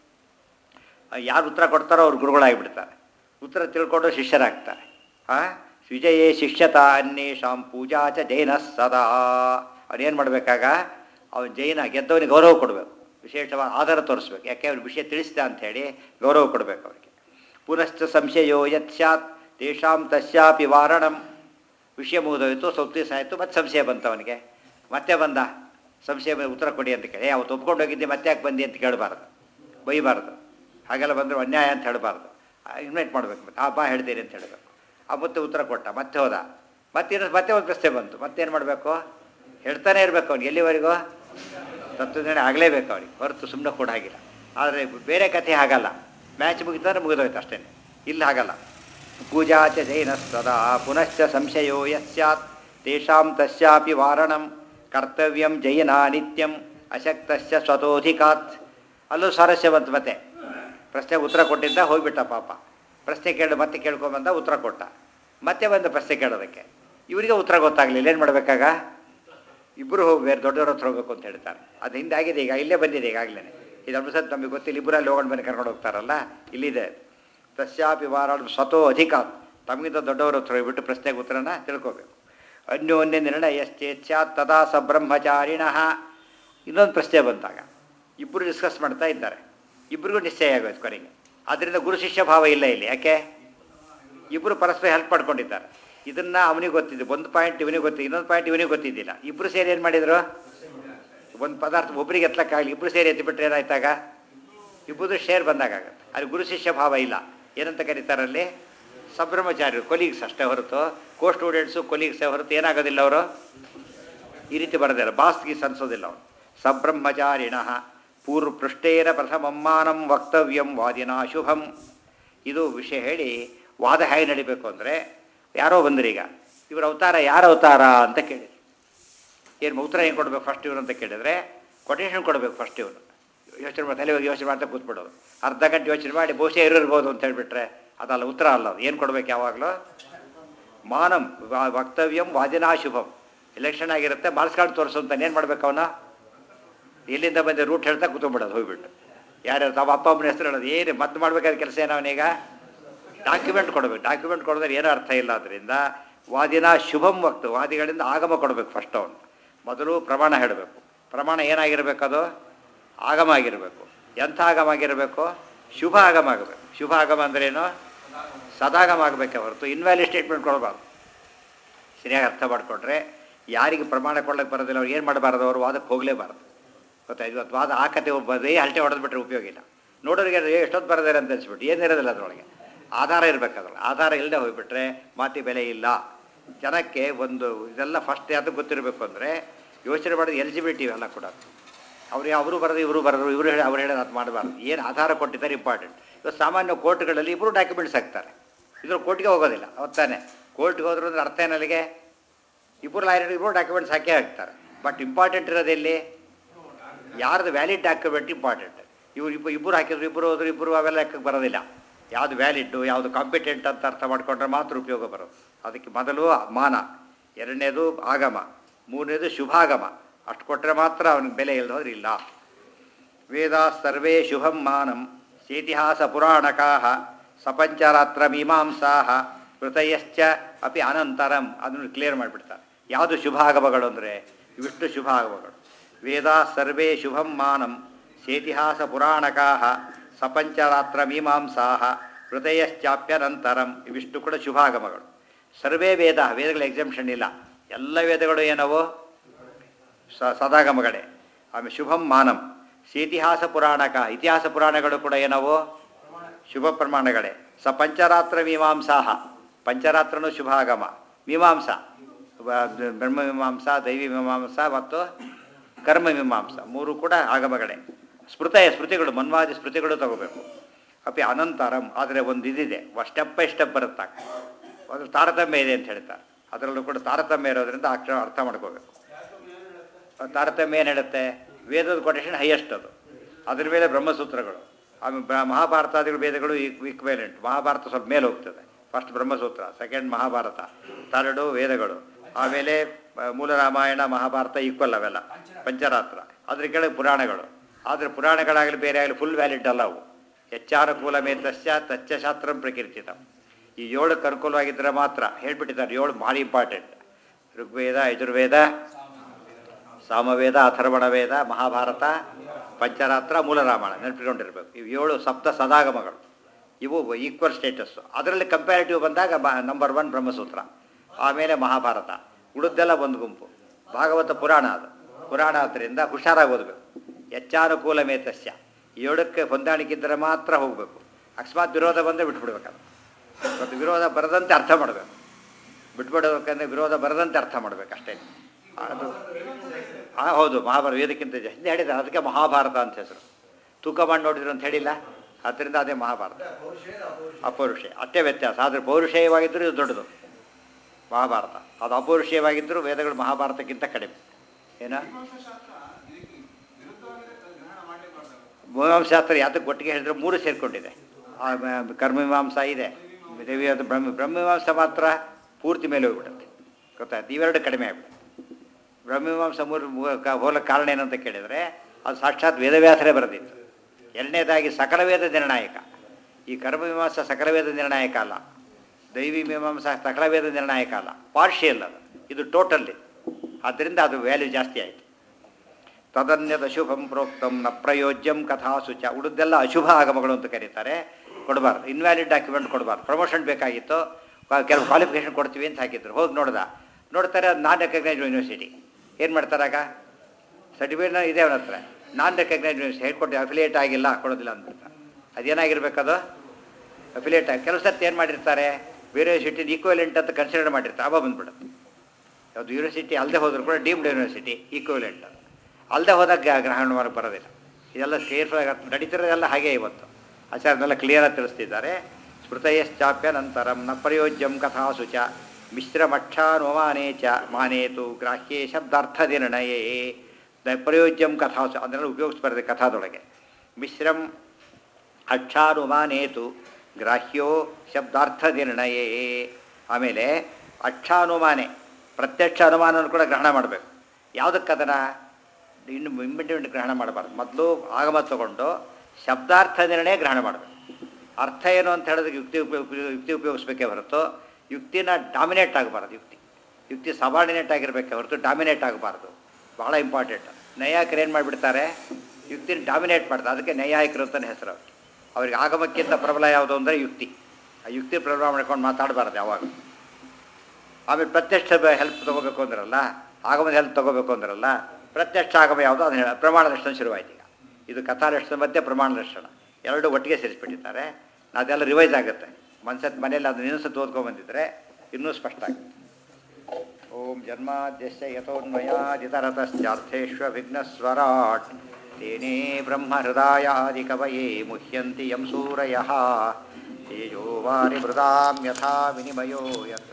ಯಾರು ಉತ್ತರ ಕೊಡ್ತಾರೋ ಅವ್ರು ಗುರುಗಳಾಗಿಬಿಡ್ತಾರೆ, ಉತ್ತರ ತಿಳ್ಕೊಂಡು ಶಿಷ್ಯರಾಗ್ತಾರೆ. ವಿಜಯೇ ಶಿಷ್ಯತಾ ಅನ್ಯೇಷಾಂ ಪೂಜಾ ಚ ಜೈನ ಸದಾ. ಅವ್ರೇನು ಮಾಡಬೇಕಾಗ, ಅವನು ಜೈನ ಗೆದ್ದವನಿಗೆ ಗೌರವ ಕೊಡಬೇಕು, ವಿಶೇಷವಾದ ಆಧಾರ ತೋರಿಸ್ಬೇಕು. ಯಾಕೆ ಅವ್ರ ವಿಷಯ ತಿಳಿಸಿದ ಅಂಥೇಳಿ ಗೌರವ ಕೊಡಬೇಕು ಅವರಿಗೆ. ಪುನಶ್ಚ ಸಂಶಯೋ ಯತ್ ಸ್ಯಾತ್ ತೇಷಾಂ ತಸ್ಯಾಪಿ ವಾರಣಂ. ವಿಷಯ ಮುಗಿದೋಯ್ತು, ಸ್ವಲ್ಪ ದಿವಸ ಆಯಿತು, ಮತ್ತೆ ಸಂಶಯ ಬಂತು ಅವನಿಗೆ. ಮತ್ತೆ ಬಂದ ಸಂಶಯ, ಉತ್ತರ ಕೊಡಿ ಅಂತ ಕೇಳಿ, ಅವತ್ತು ಒಪ್ಕೊಂಡು ಹೋಗಿದ್ದೆ ಮತ್ತೆ ಯಾಕೆ ಬಂದಿ ಅಂತ ಕೇಳಬಾರ್ದು, ಬೈಬಾರ್ದು. ಹಾಗೆಲ್ಲ ಬಂದರೆ ಅನ್ಯಾಯ ಅಂತ ಹೇಳಬಾರ್ದು, ಇನ್ವೈಟ್ ಮಾಡಬೇಕು. ಮತ್ತೆ ಬಾ ಹೇಳ್ತೀರಿ ಅಂತ ಹೇಳಬೇಕು. ಮತ್ತೆ ಉತ್ತರ ಕೊಟ್ಟ, ಮತ್ತೆ ಹೋದ, ಮತ್ತೆ ಒಂದು ಪ್ರಶ್ನೆ ಬಂತು, ಮತ್ತೇನು ಮಾಡಬೇಕು, ಹೇಳ್ತಾನೆ ಇರಬೇಕು ಅವ್ನಿಗೆ ಎಲ್ಲಿವರೆಗೂ ತತ್ವಜ್ಞಾನ ಆಗಲೇಬೇಕು ಅವ್ರಿಗೆ, ಹೊರತು ಸುಮ್ಮನೆ ಕೂಡ ಆಗಿಲ್ಲ. ಆದರೆ ಬೇರೆ ಕಥೆ ಹಾಗಲ್ಲ, ಮ್ಯಾಚ್ ಮುಗಿತಂದ್ರೆ ಮುಗಿದೋಯ್ತು ಅಷ್ಟೇ. ಇಲ್ಲಿ ಹಾಗಲ್ಲ. ಪೂಜಾ ಚ ಜೈನ ಸದಾ ಪುನಶ್ಚ ಸಂಶಯೋ ಯತ್ ಸ್ಯಾತ್ ತೇಷಾಂ ತಸ್ಯಾಪಿ ವಾರಣಂ ಕರ್ತವ್ಯಂ ಜೈನ ನಿತ್ಯಂ ಅಶಕ್ತಶ್ಚ ಸ್ವತೋಧಿಕಾತ್. ಅಲ್ಲೂ ಸ್ವಾರಸ್ಯ ಬಂತು. ಮತ್ತೆ ಪ್ರಶ್ನೆಗೆ ಉತ್ತರ ಕೊಟ್ಟಿದ್ದ, ಹೋಗ್ಬಿಟ್ಟ ಪಾಪ. ಪ್ರಶ್ನೆ ಮತ್ತೆ ಕೇಳ್ಕೊಂಬಂದ, ಉತ್ತರ ಕೊಟ್ಟ. ಮತ್ತೆ ಬಂದು ಪ್ರಶ್ನೆ ಕೇಳೋದಕ್ಕೆ ಇವರಿಗೆ ಉತ್ತರ ಗೊತ್ತಾಗಲಿಲ್ಲ, ಏನು ಮಾಡಬೇಕಾಗ, ಇಬ್ಬರು ಹೋಗಿ ಬೇರೆ ದೊಡ್ಡವ್ರ ಹತ್ರ ಹೋಗ್ಬೇಕು ಅಂತ ಹೇಳ್ತಾರೆ. ಅದು ಹಿಂದೆ ಆಗಿದೆ, ಈಗ ಇಲ್ಲೇ ಬಂದಿದೆ ಈಗಾಗಲೇ. ಇದು ಅನುಸತ್ ನಮಗೆ ಗೊತ್ತಿಲ್ಲ, ಇಬ್ಬರಲ್ಲಿ ಹೋಗೋಣ ಬನ್ನಿ ಕರ್ಕೊಂಡು ಹೋಗ್ತಾರಲ್ಲ, ಇಲ್ಲಿದೆ. ತಸ್ಯಾಪಿ ವಾರಾಣ ಸ್ವತೋ ಅಧಿಕಾತ್, ತಮಗಿಂತ ದೊಡ್ಡವ್ರ ಹತ್ರ ಹೋಗ್ಬಿಟ್ಟು ಪ್ರಶ್ನೆಗೆ ಉತ್ತರನ ತಿಳ್ಕೋಬೇಕು. ಅನ್ಯೋನ್ಯ ನಿರ್ಣಯಶ್ಚೇತ್ಸ್ಯಾತ್ ತದಾ ಸಬ್ರಹ್ಮಚಾರಿಣಃ. ಇನ್ನೊಂದು ಪ್ರಶ್ನೆ ಬಂದಾಗ ಇಬ್ಬರು ಡಿಸ್ಕಸ್ ಮಾಡ್ತಾ ಇದ್ದಾರೆ, ಇಬ್ಬರಿಗೂ ನಿಶ್ಚಯ ಆಗೋಯ್ತು ಕೊನೆಗೆ. ಆದ್ದರಿಂದ ಗುರು ಶಿಷ್ಯ ಭಾವ ಇಲ್ಲ ಇಲ್ಲಿ. ಯಾಕೆ, ಇಬ್ಬರು ಪರಸ್ಪರ ಹೆಲ್ಪ್ ಮಾಡ್ಕೊಂಡಿದ್ದಾರೆ. ಇದನ್ನು ಅವನಿಗೆ ಗೊತ್ತಿದ್ದು ಒಂದು ಪಾಯಿಂಟ್, ಇವನಿಗೆ ಗೊತ್ತಿದ್ದು ಇನ್ನೊಂದು ಪಾಯಿಂಟ್, ಇವನಿಗೆ ಗೊತ್ತಿದ್ದಿಲ್ಲ. ಇಬ್ಬರು ಸೇರಿ ಏನು ಮಾಡಿದರು, ಒಂದು ಪದಾರ್ಥ ಒಬ್ಬರಿಗೆ ಎತ್ತಲಕ್ಕಾಗಲಿ, ಇಬ್ಬರು ಸೇರಿ ಎತ್ತಿಬಿಟ್ರೆ ಏನಾಯ್ತಾಗ, ಇಬ್ಬರು ಶೇರ್ ಬಂದಾಗತ್ತೆ. ಅಲ್ಲಿ ಗುರು ಶಿಷ್ಯ ಭಾವ ಇಲ್ಲ. ಏನಂತ ಕರೀತಾರಲ್ಲಿ, ಸಬ್ರಹ್ಮಚಾರ್ಯರು, ಕೊಲೀಗ್ಸ್ ಅಷ್ಟೇ ಹೊರತು, ಕೋ ಸ್ಟೂಡೆಂಟ್ಸು ಕೊಲೀಗ್ಸೇ ಹೊರತು ಏನಾಗೋದಿಲ್ಲ ಅವರು ಈ ರೀತಿ ಬರೋದಿಲ್ಲ, ಬಾಸ್ ಗೀಸ್ ಅನ್ಸೋದಿಲ್ಲ ಅವನು. ಸಬ್ರಹ್ಮಚಾರಿಣಃ ಪೂರ್ವಪೃಷ್ಟೇನ ಪ್ರಥಮಮ್ಮಾನಂ ವಕ್ತವ್ಯಂ ವಾದಿನ ಶುಭಂ. ಇದು ವಿಷಯ ಹೇಳಿ ವಾದ ಹೇಗೆ ನಡಿಬೇಕು ಅಂದರೆ, ಯಾರೋ ಬಂದ್ರೀಗ ಇವ್ರ ಅವತಾರ ಯಾರ ಅವತಾರ ಅಂತ ಕೇಳಿದ್ರು. ಏನು ಉತ್ತರ ಏನು ಕೊಡಬೇಕು ಫಸ್ಟ್ ಇವರು ಅಂತ ಕೇಳಿದರೆ, ಕೊಟೇಶನ್ ಕೊಡಬೇಕು ಫಸ್ಟ್ ಇವರು. ಯೋಚನೆ ಮಾಡಿ ತಲೆ ಹೋಗಿ ಯೋಚನೆ ಮಾಡ್ತಾ ಕೂತ್ಬಿಡೋದು, ಅರ್ಧ ಗಂಟೆ ಯೋಚನೆ ಮಾಡಿ ಬಹುಶಃ ಇರ್ಬೋದು ಅಂತ ಹೇಳಿಬಿಟ್ರೆ ಅದಲ್ಲ, ಉತ್ತರ ಅಲ್ಲ ಅದು. ಏನು ಕೊಡಬೇಕು ಯಾವಾಗಲೂ, ಮಾನಂ ವಕ್ತವ್ಯಂ ವಾದಿನಾ ಶುಭಂ. ಎಲೆಕ್ಷನ್ ಆಗಿರುತ್ತೆ, ಮಾರ್ಕ್ಸ್ ಕಾರ್ಡ್ ತೋರಿಸು ಅಂತ ಏನು ಮಾಡ್ಬೇಕು ಅವನ, ಎಲ್ಲಿಂದ ಬಂದೆ ರೂಟ್ ಹೇಳ್ತಾ ಕೂತ್ಬಿಡೋದು ಹೋಗ್ಬಿಟ್ಟು. ಯಾರ್ಯಾರು ತಾವು ಅಪ್ಪ ಅಮ್ಮನ ಹೆಸರು ಹೇಳೋದು, ಏನು ಮದ್ದು ಮಾಡಬೇಕಾದ ಕೆಲಸ ಏನು ಅವನೀಗ, ಡಾಕ್ಯುಮೆಂಟ್ ಕೊಡಬೇಕು. ಡಾಕ್ಯುಮೆಂಟ್ ಕೊಡಿದ್ರೆ ಏನೂ ಅರ್ಥ ಇಲ್ಲ. ಅದರಿಂದ ವಾದಿನ ಶುಭಂ ವಕ್ತ, ವಾದಿಗಳಿಂದ ಆಗಮ ಕೊಡಬೇಕು ಫಸ್ಟ್ ಅವನು. ಮೊದಲು ಪ್ರಮಾಣ ಹೇಳಬೇಕು. ಪ್ರಮಾಣ ಏನಾಗಿರಬೇಕು, ಅದು ಆಗಮ ಆಗಿರಬೇಕು. ಎಂಥ ಆಗಮ ಆಗಿರಬೇಕು, ಶುಭ ಆಗಮ ಆಗಬೇಕು. ಶುಭ ಆಗಮ ಅಂದ್ರೇನು, ಸದಾಗಮ ಆಗಬೇಕೆ ಹೊರತು ಇನ್ವ್ಯಾಲಿಡ್ ಸ್ಟೇಟ್ಮೆಂಟ್ ಕೊಡಬಾರ್ದು. ಸರಿಯಾಗಿ ಅರ್ಥ ಮಾಡಿಕೊಂಡ್ರೆ ಯಾರಿಗೆ ಪ್ರಮಾಣ ಕೊಡ್ಲಿಕ್ಕೆ ಬರೋದಿಲ್ಲ ಅವ್ರು ಏನು ಮಾಡಬಾರ್ದು, ಅವರು ವಾದಕ್ಕೆ ಹೋಗಲೇಬಾರ್ದು. ಗೊತ್ತಾಯ್ತು. ಇವತ್ತು ವಾದ ಆ ಕತೆ ಒಬ್ಬದೇ ಹಲ್ಟೆ ಹೊಡೆದ್ಬಿಟ್ರೆ ಉಪಯೋಗ ಇಲ್ಲ. ನೋಡೋರಿಗೆ ಎಷ್ಟೊತ್ತು ಬರೋದಾರೆ ಅಂತ ಅನ್ಸ್ಬಿಟ್ಟು ಏನಿರೋದಿಲ್ಲ ಅದರೊಳಗೆ. ಆಧಾರ ಇರಬೇಕಾದ್ರಲ್ಲ, ಆಧಾರ ಇಲ್ಲದೆ ಹೋಗ್ಬಿಟ್ರೆ ಮಾತಿ ಬೆಲೆ ಇಲ್ಲ. ಜನಕ್ಕೆ ಒಂದು ಇದೆಲ್ಲ ಫಸ್ಟ್ ಯಾವುದು ಗೊತ್ತಿರಬೇಕು ಅಂದರೆ, ಯೋಚನೆ ಮಾಡೋದು ಎಲಿಜಿಬಿಲಿಟಿ ಎಲ್ಲ ಕೂಡ. ಅವರು ಬರೋದು ಇವರು ಬರೋದು, ಇವರು ಹೇಳಿ ಅವ್ರು ಹೇಳೋದು ಅದು ಮಾಡಬಾರ್ದು. ಏನು ಆಧಾರ ಕೊಟ್ಟಿದ್ದಾರೆ ಇಂಪಾರ್ಟೆಂಟ್. ಇವತ್ತು ಸಾಮಾನ್ಯ ಕೋರ್ಟ್ಗಳಲ್ಲಿ ಇಬ್ಬರು ಡಾಕ್ಯುಮೆಂಟ್ಸ್ ಹಾಕ್ತಾರೆ, ಇದ್ರ ಕೋರ್ಟ್ಗೆ ಹೋಗೋದಿಲ್ಲ. ಅವತ್ತಾನೆ ಕೋರ್ಟ್ಗೆ ಹೋದ್ರು ಅಂದ್ರೆ ಅರ್ಥ ಏನಲ್ಲಿಗೆ, ಇಬ್ಬರು ಲಾಯರ್ ಇಬ್ಬರು ಡಾಕ್ಯುಮೆಂಟ್ಸ್ ಹಾಕೇ ಹಾಕ್ತಾರೆ. ಬಟ್ ಇಂಪಾರ್ಟೆಂಟ್ ಇರೋದೆಲ್ಲಿ, ಯಾರ್ದು ವ್ಯಾಲಿಡ್ ಡಾಕ್ಯುಮೆಂಟ್ ಇಂಪಾರ್ಟೆಂಟ್. ಇಬ್ಬರು ಹಾಕಿದ್ರು, ಇಬ್ಬರು ಹೋದ್ರು, ಇಬ್ಬರು ಅವೆಲ್ಲ ಲೆಕ್ಕಕ್ಕೆ ಬರೋದಿಲ್ಲ. ಯಾವುದು ವ್ಯಾಲಿಡ್ಡು, ಯಾವುದು ಕಾಂಪಿಟೆಂಟ್ ಅಂತ ಅರ್ಥ ಮಾಡ್ಕೊಂಡ್ರೆ ಮಾತ್ರ ಉಪಯೋಗ ಬರೋದು. ಅದಕ್ಕೆ ಮೊದಲು ಮಾನ, ಎರಡನೇದು ಆಗಮ, ಮೂರನೇದು ಶುಭಾಗಮ, ಅಷ್ಟು ಕೊಟ್ಟರೆ ಮಾತ್ರ ಅವನಿಗೆ ಬೆಲೆ ಇಲ್ಲದವ್ರು ಇಲ್ಲ. ವೇದಾ ಸರ್ವೇ ಶುಭಂ ಮಾನಂ ಸೇತಿಹಾಸ ಪುರಾಣಕಾ ಸಪಂಚರಾತ್ರ ಮೀಮಾಂಸಾ ಕೃತಯಶ್ಚ ಅಪಿ ಅನಂತರಂ. ಅದನ್ನು ಕ್ಲಿಯರ್ ಮಾಡಿಬಿಡ್ತಾರೆ. ಯಾವುದು ಶುಭ ಆಗಮಗಳು ಅಂದರೆ ಇವಿಷ್ಟು ಶುಭ ಆಗಮಗಳು. ವೇದಾ ಸರ್ವೇ ಶುಭಂ ಮಾನಂ ಸೇತಿಹಾಸ ಪುರಾಣಕಾ ಸಪಂಚರಾತ್ರ ಮೀಮಾಂಸಾ ಕೃತಯಶ್ಚಾಪ್ಯನಂತರಂ. ಇವಿಷ್ಟು ಕೂಡ ಶುಭ ಆಗಮಗಳು. ಸರ್ವೇ ವೇದಗಳ ಎಕ್ಸಾಮ್ಷನ್ ಇಲ್ಲ. ಎಲ್ಲ ವೇದಗಳು ಏನವೋ ಸದಾಗಮಗಳೇ. ಆಮೇಲೆ ಶುಭಂ ಮಾನಂ ಸೇತಿಹಾಸ ಪುರಾಣಕ, ಇತಿಹಾಸ ಪುರಾಣಗಳು ಕೂಡ ಏನವೋ ಶುಭ ಪ್ರಮಾಣಗಳೇ. ಪಂಚರಾತ್ರ ಮೀಮಾಂಸಾ, ಪಂಚರಾತ್ರನೂ ಶುಭ ಆಗಮ. ಮೀಮಾಂಸ ಬ್ರಹ್ಮ ಮೀಮಾಂಸ, ದೈವಿ ಮೀಮಾಂಸ ಮತ್ತು ಕರ್ಮ ಮೀಮಾಂಸ ಮೂರು ಕೂಡ ಆಗಮಗಳೇ. ಸ್ಮೃತಿಗಳು ಮನ್ವಾದಿ ಸ್ಮೃತಿಗಳು ತಗೋಬೇಕು. ಅಪಿ ಅನಂತರಂ. ಆದರೆ ಒಂದು ಇದಿದೆ, ಸ್ಟೆಪ್ ಬೈ ಸ್ಟೆಪ್ ಬರುತ್ತಾಗ ಒಂದು ತಾರತಮ್ಯ ಇದೆ ಅಂತ ಹೇಳ್ತಾರೆ. ಅದರಲ್ಲೂ ಕೂಡ ತಾರತಮ್ಯ ಇರೋದ್ರಿಂದ ಅರ್ಥ ಮಾಡ್ಕೋಬೇಕು. ತಾರತಮ್ಯ ಏನು ಹೇಳುತ್ತೆ? ವೇದದ ಕೊಟೇಶನ್ ಹೈಯೆಸ್ಟ್ ಅದು, ಅದ್ರ ಮೇಲೆ ಬ್ರಹ್ಮಸೂತ್ರಗಳು. ಆಮೇಲೆ ಮಹಾಭಾರತಾದಿಗಳು ವೇದಗಳು ಈಕ್ವೇಲೆಂಟ್. ಮಹಾಭಾರತ ಸ್ವಲ್ಪ ಮೇಲೆ ಹೋಗ್ತದೆ. First Brahmasutra, second Mahabharata, third ವೇದಗಳು, ಆಮೇಲೆ ಮೂಲ ರಾಮಾಯಣ ಮಹಾಭಾರತ ಈಕ್ವಲ್ ಅವೆಲ್ಲ ಪಂಚರಾತ್ರ. ಅದ್ರ ಕೆಳಗೆ ಪುರಾಣಗಳು. ಆದರೆ ಪುರಾಣಗಳಾಗಲಿ ಬೇರೆ ಆಗಲಿ ಫುಲ್ ವ್ಯಾಲಿಡ್ ಅಲ್ಲ ಅವು. ಹೆಚ್ಚಾನುಕೂಲ ಮೇತಸ್ಯ ತಚ್ಚ ಶಾಸ್ತ್ರಂ ಪ್ರಕೀರ್ತಿತ. ಈ 7ಕ್ಕೆ ಅನುಕೂಲವಾಗಿದ್ದರೆ ಮಾತ್ರ ಹೇಳ್ಬಿಟ್ಟಿದ್ದಾರೆ. 7 ಭಾಳ ಇಂಪಾರ್ಟೆಂಟ್. ಋಗ್ವೇದ, ಯಜುರ್ವೇದ, ಸಾಮವೇದ, ಅಥರ್ವಣ ವೇದ, ಮಹಾಭಾರತ, ಪಂಚರಾತ್ರ, ಮೂಲ ರಾಮಾಯಣ ನೆನಪಿಕೊಂಡಿರ್ಬೇಕು. ಇವು 7 ಸಪ್ತ ಸದಾಗಮಗಳು. ಇವು ಈಕ್ವಲ್ ಸ್ಟೇಟಸ್ಸು. ಅದರಲ್ಲಿ ಕಂಪ್ಯಾರಿಟಿವ್ ಬಂದಾಗ ನಂಬರ್ 1 ಬ್ರಹ್ಮಸೂತ್ರ, ಆಮೇಲೆ ಮಹಾಭಾರತ. ಉಳಿದೆಲ್ಲ ಒಂದು ಗುಂಪು. ಭಾಗವತ ಪುರಾಣ, ಅದು ಪುರಾಣ. ಆದ್ದರಿಂದ ಹುಷಾರಾಗಿ ಓದಬೇಕು. ಹೆಚ್ಚಾನುಕೂಲ ಮೇತಸ್ಯ 7ಕ್ಕೆ ಹೊಂದಾಣಿಕಿದ್ದರೆ ಮಾತ್ರ ಹೋಗಬೇಕು. ಅಕಸ್ಮಾತ್ ವಿರೋಧ ಬಂದರೆ ಬಿಟ್ಬಿಡ್ಬೇಕದು. ಮತ್ತು ವಿರೋಧ ಬರದಂತೆ ಅರ್ಥ ಮಾಡಬೇಕು. ಬಿಟ್ಬಿಡಬೇಕಂದ್ರೆ ವಿರೋಧ ಬರದಂತೆ ಅರ್ಥ ಮಾಡಬೇಕು ಅಷ್ಟೇ. ಅದು ಹೌದು, ಮಹಾಭಾರತ ವೇದಕ್ಕಿಂತ ಜಾಸ್ತಿ ಹೇಳಿದ. ಅದಕ್ಕೆ ಮಹಾಭಾರತ ಅಂತ ಹೆಸರು. ತೂಕ ಮಾಡಿ ನೋಡಿದ್ರು ಅಂತ ಹೇಳಿಲ್ಲ, ಅದರಿಂದ ಅದೇ ಮಹಾಭಾರತ. ಅಪೌರುಷೇಯ ಅಷ್ಟೇ ವ್ಯತ್ಯಾಸ. ಆದರೆ ಪೌರುಷೇಯವಾಗಿದ್ದರೂ ಇದು ದೊಡ್ಡದು ಮಹಾಭಾರತ. ಅದು ಅಪೌರುಷೇಯವಾಗಿದ್ದರೂ ವೇದಗಳು ಮಹಾಭಾರತಕ್ಕಿಂತ ಕಡಿಮೆ. ಏನ ಮೀಮಾಂಸಾಸ್ತ್ರ ಯಾತಕ್ಕೆ ಒಟ್ಟಿಗೆ ಹೇಳಿದ್ರೆ 3 ಸೇರಿಕೊಂಡಿದೆ. ಕರ್ಮಮೀಮಾಂಸ ಇದೆ, ದೇವಿಯಾದ ಬ್ರಹ್ಮಮೀಮಾಂಸ ಮಾತ್ರ ಪೂರ್ತಿ ಮೇಲೆ ಹೋಗ್ಬಿಡುತ್ತೆ. ಗೊತ್ತಾಯ್ತು? ಇವೆರಡು ಕಡಿಮೆ ಆಗ್ಬಿಡುತ್ತೆ. ಬ್ರಹ್ಮಮೀಮಾಂಸ 3 ಹೋಲಕ್ಕೆ ಕಾರಣ ಏನಂತ ಕೇಳಿದರೆ ಅದು ಸಾಕ್ಷಾತ್ ವೇದವ್ಯಾಸರೇ ಬರೆದಿತ್ತು. ಎರಡನೇದಾಗಿ ಸಕಲ ವೇದ ನಿರ್ಣಾಯಕ. ಈ ಕರ್ಮಮೀಮಾಂಸ ಸಕಲ ವೇದ ನಿರ್ಣಾಯಕ ಅಲ್ಲ. ದೈವಿ ಮೀಮಾಂಸ ಸಕಲ ವೇದ ನಿರ್ಣಾಯಕ ಅಲ್ಲ, ಪಾರ್ಷಿಯಲ್ ಅದು. ಇದು ಟೋಟಲ್ಲಿ. ಆದ್ದರಿಂದ ಅದು ವ್ಯಾಲ್ಯೂ ಜಾಸ್ತಿ ಆಯಿತು. ತದನ್ಯದ ಅಶುಭಂ ಪ್ರೋಕ್ತಂ ನ ಪ್ರಯೋಜ್ಯಂ ಕಥಾಸುಚ. ಉಳಿದೆಲ್ಲ ಅಶುಭ ಆಗಮಗಳು ಅಂತ ಕರೀತಾರೆ. ಕೊಡಬಾರ್ದು. ಇನ್ವ್ಯಾಲಿಡ್ ಡಾಕ್ಯುಮೆಂಟ್ ಕೊಡಬಾರ್ದು. ಪ್ರಮೋಷನ್ ಬೇಕಾಗಿತ್ತು, ಕೆಲವು ಕ್ವಾಲಿಫಿಕೇಷನ್ ಕೊಡ್ತೀವಿ ಅಂತ ಹಾಕಿದ್ರು. ಹೋಗಿ ನೋಡ್ತಾರೆ ಅದು ನಾನ್ ರೆಕಗ್ನೈಸ್ಡ್ ಯೂನಿವರ್ಸಿಟಿ. ಏನು ಮಾಡ್ತಾರಾಗ? ಸರ್ಟಿಫಿಕೇಟ್ ಇದೆ ಅವನ ಹತ್ರ, ನಾನ್ ರೆಕಗ್ನೈಸ್ಡ್ ಯೂನಿವರ್ಸಿಟಿ ಹೇಳ್ಕೊಟ್ಟು ಅಫಿಲಿಯೇಟ್ ಆಗಿಲ್ಲ, ಕೊಡೋದಿಲ್ಲ ಅಂದ್ಬಿಡ್ತಾರೆ. ಅದೇನಾಗಿರ್ಬೇಕದು? ಅಫಿಲಿಯೇಟ್ ಆಗಿ. ಕೆಲವು ಸರ್ತಿ ಏನು ಮಾಡಿರ್ತಾರೆ, ಬೇರೆ ಯೂನಿವರ್ಸಿಟಿ ಈಕ್ವಲೆಂಟ್ ಅಂತ ಕನ್ಸಿಡರ್ ಮಾಡಿರ್ತಾರೆ. ಅವ ಬಂದ್ಬಿಡುತ್ತೆ. ಯಾವುದು ಯೂನಿವರ್ಸಿಟಿ ಅಲ್ಲದೆ ಹೋದರೂ ಕೂಡ ಡೀಮ್ಡ್ ಯೂನಿವರ್ಸಿಟಿ ಈಕ್ವಲೆಂಟ್ ಅಲ್ಲದೆ ಹೋದಾಗ ಗ್ರಹಣ ಮಾಡಕ್ಕೆ ಬರೋದಿಲ್ಲ. ಇದೆಲ್ಲ ಕೇರ್ಫುಲ್ ನಡೀತಿರೋದೆಲ್ಲ ಹಾಗೆ. ಇವತ್ತು ಆಚಾರ್ಯನೆಲ್ಲ ಕ್ಲಿಯರಾಗಿ ತಿಳಿಸ್ತಿದ್ದಾರೆ. ಸ್ಮೃತಯಶ್ಚಾಪ್ಯ ನಂತರಂ ನ ಪ್ರಯೋಜ್ಯಂ ಕಥಾಸುಚ ಮಿಶ್ರಮಕ್ಷಾನುಮಾನೇ ಚ ಮಾನೇತು ಗ್ರಾಹ್ಯೇ ಶಬ್ದಾರ್ಥ ನಿರ್ಣಯೇ. ಪ್ರಯೋಜ್ಯಂ ಕಥಾಸು ಅದನ್ನೆಲ್ಲ ಉಪಯೋಗಿಸ್ಬಾರ್ದು ಕಥಾದೊಳಗೆ. ಮಿಶ್ರಂ ಅಕ್ಷಾನುಮಾನೇತು ಗ್ರಾಹ್ಯೋ ಶಬ್ದಾರ್ಥ ನಿರ್ಣಯೇ. ಆಮೇಲೆ ಅಕ್ಷಾನುಮಾನೆ, ಪ್ರತ್ಯಕ್ಷ ಅನುಮಾನವನ್ನು ಕೂಡ ಗ್ರಹಣ ಮಾಡಬೇಕು. ಯಾವುದಕ್ಕೆ ಅದನ್ನು ಇನ್ನು ಇಂಡಿಪೆಂಡೆಂಟ್ ಗ್ರಹಣ ಮಾಡಬಾರ್ದು. ಮೊದಲು ಆಗಮ ತಗೊಂಡು ಶಬ್ದಾರ್ಥ ನಿರ್ಣಯ ಗ್ರಹಣ ಮಾಡಬೇಕು. ಅರ್ಥ ಏನು ಅಂತ ಹೇಳಿದ್ರೆ ಯುಕ್ತಿ ಉಪಯೋಗಿಸ್ಬೇಕೇ ಹೊರತು ಯುಕ್ತಿನ ಡಾಮಿನೇಟ್ ಆಗಬಾರ್ದು. ಯುಕ್ತಿ ಸಬಾರ್ಡಿನೇಟ್ ಆಗಿರಬೇಕೆ ಹೊರತು ಡಾಮಿನೇಟ್ ಆಗಬಾರ್ದು. ಭಾಳ ಇಂಪಾರ್ಟೆಂಟ್. ನೈಯಾಯಿಕರು ಏನು ಮಾಡಿಬಿಡ್ತಾರೆ, ಯುಕ್ತಿನ ಡಾಮಿನೇಟ್ ಮಾಡ್ತಾರೆ. ಅದಕ್ಕೆ ನೈಯಾಯಿಕರು ಅಂತಲೇ ಹೆಸರು. ಅವ್ರಿಗೆ ಆಗಮಕ್ಕಿಂತ ಪ್ರಬಲ ಯಾವುದು ಅಂದರೆ ಯುಕ್ತಿ. ಆ ಯುಕ್ತಿ ಪ್ರಬಲ ಮಾಡ್ಕೊಂಡು ಮಾತಾಡಬಾರ್ದು ಯಾವಾಗ. ಆಮೇಲೆ ಪ್ರತ್ಯಕ್ಷ ಹೆಲ್ಪ್ ತೊಗೋಬೇಕು ಅಂದ್ರಲ್ಲ, ಆಗಮದ ಹೆಲ್ಪ್ ತೊಗೋಬೇಕು ಅಂದ್ರಲ್ಲ, ಪ್ರತ್ಯಕ್ಷ ಆಗಮ ಯಾವುದು ಅದನ್ನು ಪ್ರಮಾಣ ಲಕ್ಷಣ ಶುರುವಾಯ್ತು. ಈಗ ಇದು ಕಥಾ ಲಕ್ಷಣ ಮತ್ತು ಪ್ರಮಾಣ ಲಕ್ಷಣ ಎರಡು ಒಟ್ಟಿಗೆ ಸೇರಿಸ್ಬಿಟ್ಟಿದ್ದಾರೆ. ಅದೆಲ್ಲ ರಿವೈಸ್ ಆಗುತ್ತೆ. ಮನೇಲಿ ಅದನ್ನ ಇನ್ನೊಂದ್ಸತಿ ಓದ್ಕೊಂಡ್ಬಂದಿದ್ರೆ ಇನ್ನೂ ಸ್ಪಷ್ಟ ಆಗುತ್ತೆ. ಓಂ ಜನ್ಮಾದ್ಯಸ್ಯ ಯತೋನ್ಮಯಾದಿತರತಶ್ಚಾರ್ಥೇಷ್ವವಿಘ್ನಸ್ವರಾಟ್ ತೇನೇ ಬ್ರಹ್ಮ ಹೃದಯಾದಿ ಕವಯೇ ಮುಹ್ಯಂತಿ ಯಂ ಸೂರಯಃ ತೇಜೋ ವಾರಿ ಮೃದಾಂ ಯಥಾ ವಿನಿಮಯೋ ಯಥಾ